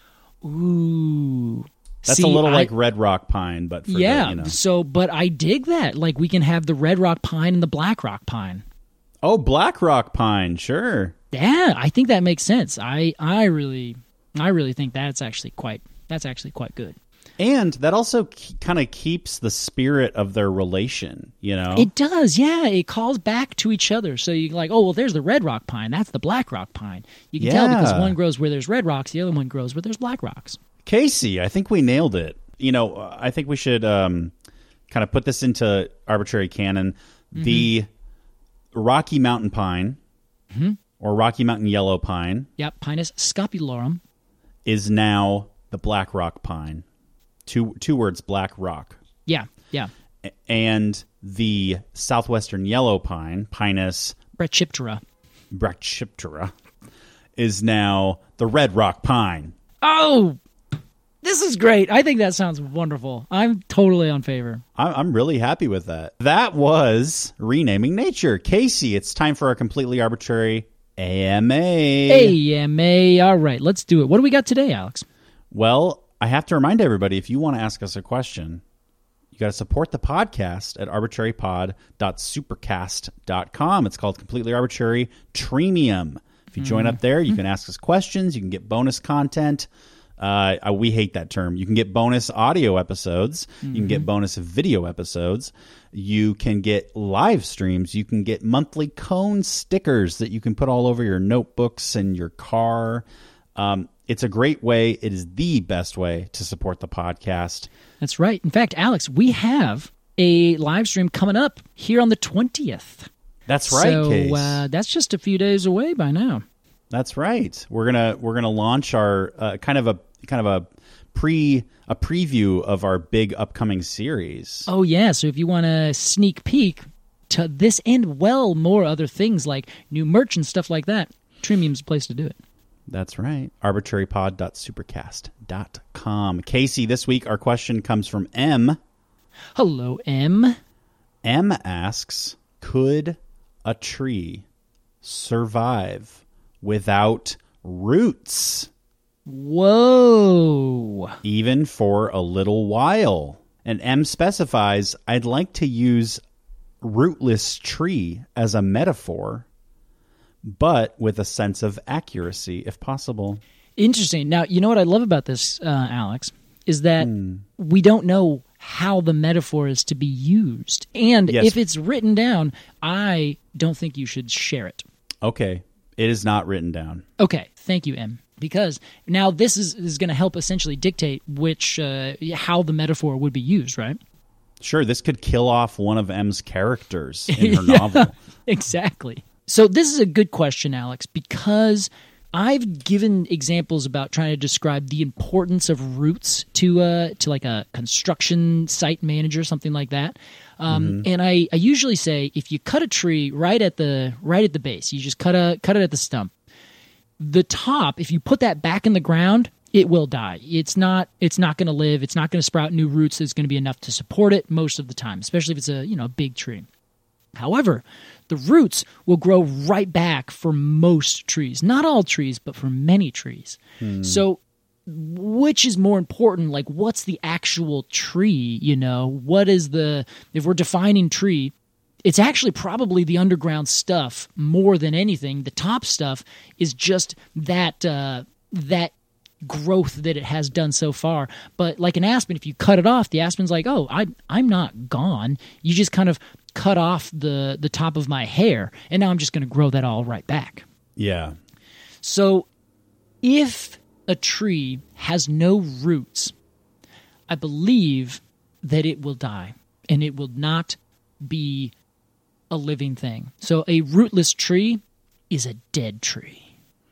S4: Ooh.
S2: That's
S4: See,
S2: a little
S4: I-
S2: like red rock pine, but for
S4: yeah.
S2: the, you know.
S4: So, but I dig that. Like, we can have the red rock pine and the black rock pine.
S2: Oh, black rock pine, sure.
S4: Yeah, I think that makes sense. I, I really, I really think that's actually quite, that's actually quite good.
S2: And that also kind of keeps the spirit of their relation, you know?
S4: It does, yeah. It calls back to each other. So you're like, oh, well, there's the red rock pine. That's the black rock pine. You can tell because
S2: Yeah.
S4: one grows where there's red rocks, the other one grows where there's black rocks.
S2: Casey, I think we nailed it. You know, I think we should um, kind of put this into arbitrary canon.
S4: Mm-hmm.
S2: The Rocky Mountain pine
S4: Mm-hmm.
S2: or Rocky Mountain yellow pine,
S4: Yep, Pinus scapularum.
S2: is now the black rock pine. Two two words, black rock.
S4: Yeah, yeah.
S2: A- And the southwestern yellow pine, Pinus
S4: Brachyptera.
S2: brachyptera, is now the red rock pine.
S4: Oh, this is great. I think that sounds wonderful. I'm totally on favor.
S2: I- I'm really happy with that. That was Renaming Nature. Casey, it's time for our completely arbitrary A M A.
S4: A M A. All right, let's do it. What do we got today, Alex?
S2: Well, I have to remind everybody, if you want to ask us a question, you got to support the podcast at arbitrary pod dot supercast dot com. It's called Completely Arbitrary Premium. If you join up there, you can ask us questions. You can get bonus content. Uh, we hate that term. You can get bonus audio episodes. You can get bonus video episodes. You can get live streams. You can get monthly cone stickers that you can put all over your notebooks and your car. Um, it's a great way. It is the best way to support the podcast.
S4: That's right. In fact, Alex, we have a live stream coming up here on the twentieth.
S2: That's right,
S4: So
S2: Case.
S4: uh, that's just a few days away by now.
S2: That's right. We're gonna we're gonna launch our uh, kind of a kind of a pre a preview of our big upcoming series.
S4: Oh, yeah. So if you want a sneak peek to this and, well, more other things like new merch and stuff like that, Tremium's a place to do it.
S2: That's right. arbitrary pod dot supercast dot com. Casey, this week our question comes from M.
S4: Hello, M.
S2: M asks, could a tree survive without roots,
S4: Whoa.
S2: even for a little while? And M specifies, I'd like to use rootless tree as a metaphor, but with a sense of accuracy, if possible.
S4: Interesting. Now, you know what I love about this, uh, Alex, is that we don't know how the metaphor is to be used. And
S2: Yes.
S4: if it's written down, I don't think you should share it.
S2: Okay, it is not written down.
S4: Okay, thank you, M. Because now this is, is going to help essentially dictate which uh, how the metaphor would be used, right?
S2: Sure, this could kill off one of M's characters in her novel.
S4: Exactly. So this is a good question, Alex, because I've given examples about trying to describe the importance of roots to uh, to like a construction site manager, something like that. Um, And I, I usually say if you cut a tree right at the right at the base, you just cut a cut it at the stump. The top, if you put that back in the ground, it will die. It's not it's not going to live. It's not going to sprout new roots that's going to be enough to support it most of the time, especially if it's a you know a big tree. However, the roots will grow right back for most trees. Not all trees, but for many trees. So which is more important? Like, what's the actual tree, you know? What is the... If we're defining tree, it's actually probably the underground stuff more than anything. The top stuff is just that uh, that growth that it has done so far. But like an aspen, if you cut it off, the aspen's like, oh, I, I'm not gone. You just kind of cut off the, the top of my hair, and now I'm just going to grow that all right back.
S2: Yeah.
S4: So if a tree has no roots, I believe that it will die, and it will not be a living thing. So a rootless tree is a dead tree.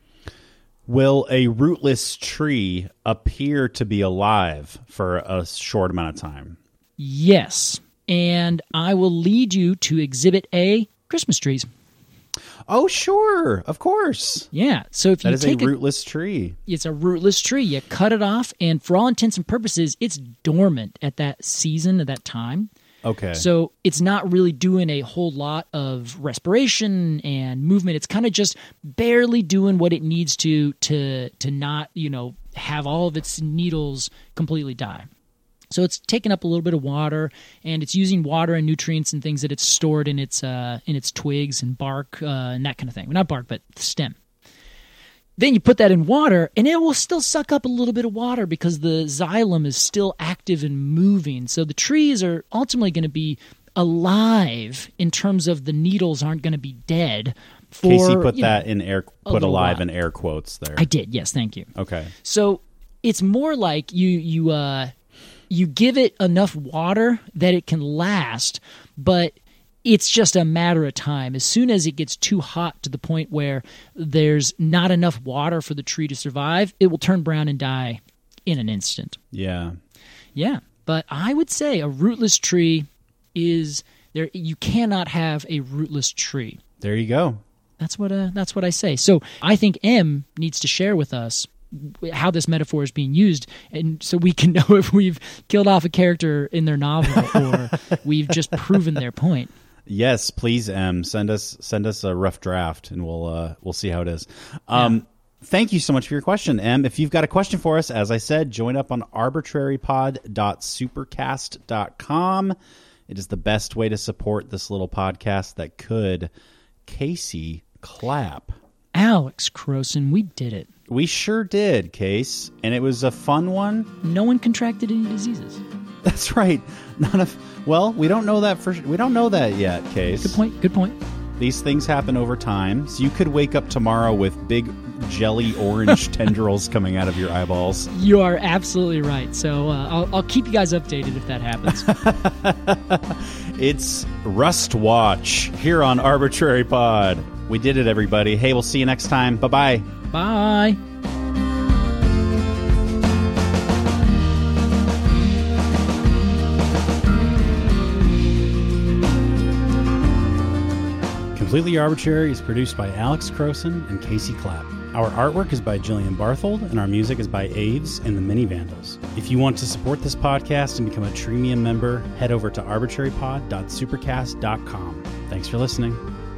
S2: Will a rootless tree appear to be alive for a short amount of time?
S4: Yes. And I will lead you to Exhibit A, Christmas trees.
S2: Oh, sure. Of course.
S4: Yeah. So if
S2: That
S4: you
S2: is a
S4: take a,
S2: rootless tree.
S4: it's a rootless tree. You cut it off, and for all intents and purposes, it's dormant at that season, at that time.
S2: Okay.
S4: So it's not really doing a whole lot of respiration and movement. It's kind of just barely doing what it needs to to to not, you know, have all of its needles completely die. So it's taking up a little bit of water, and it's using water and nutrients and things that it's stored in its uh, in its twigs and bark uh, and that kind of thing. Well, not bark, but stem. Then you put that in water, and it will still suck up a little bit of water because the xylem is still active and moving. So the trees are ultimately going to be alive in terms of the needles aren't going to be dead. For,
S2: Casey put
S4: you know,
S2: that in air,
S4: a
S2: put
S4: little
S2: alive
S4: while.
S2: in air quotes there.
S4: I did, yes, thank you.
S2: Okay.
S4: So it's more like you you uh, you give it enough water that it can last, but it's just a matter of time. As soon as it gets too hot to the point where there's not enough water for the tree to survive, it will turn brown and die in an instant.
S2: Yeah.
S4: Yeah. But I would say a rootless tree is there. You cannot have a rootless tree.
S2: There you go.
S4: That's what uh, that's what I say. So I think M needs to share with us how this metaphor is being used, and so we can know if we've killed off a character in their novel or we've just proven their point.
S2: Yes, please, M. Send us send us a rough draft, and we'll uh, we'll see how it is. Um, yeah. Thank you so much for your question, M. If you've got a question for us, as I said, join up on arbitrary pod dot supercast dot com. It is the best way to support this little podcast that could. Casey Clapp.
S4: Alex Croson, we did it.
S2: We sure did, Case. And it was a fun one.
S4: No one contracted any diseases.
S2: That's right. None of. Well, we don't know that for. We don't know that yet, Case.
S4: Good point. Good point.
S2: These things happen over time. So you could wake up tomorrow with big jelly orange tendrils coming out of your eyeballs.
S4: You are absolutely right. So uh, I'll, I'll keep you guys updated if that happens.
S2: It's Rust Watch here on Arbitrary Pod. We did it, everybody. Hey, we'll see you next time. Bye-bye.
S4: Bye.
S8: Completely Arbitrary is produced by Alex Croson and Casey Clapp. Our artwork is by Jillian Barthold, and our music is by Aves and the Mini Vandals. If you want to support this podcast and become a Treemium member, head over to arbitrary pod dot supercast dot com. Thanks for listening.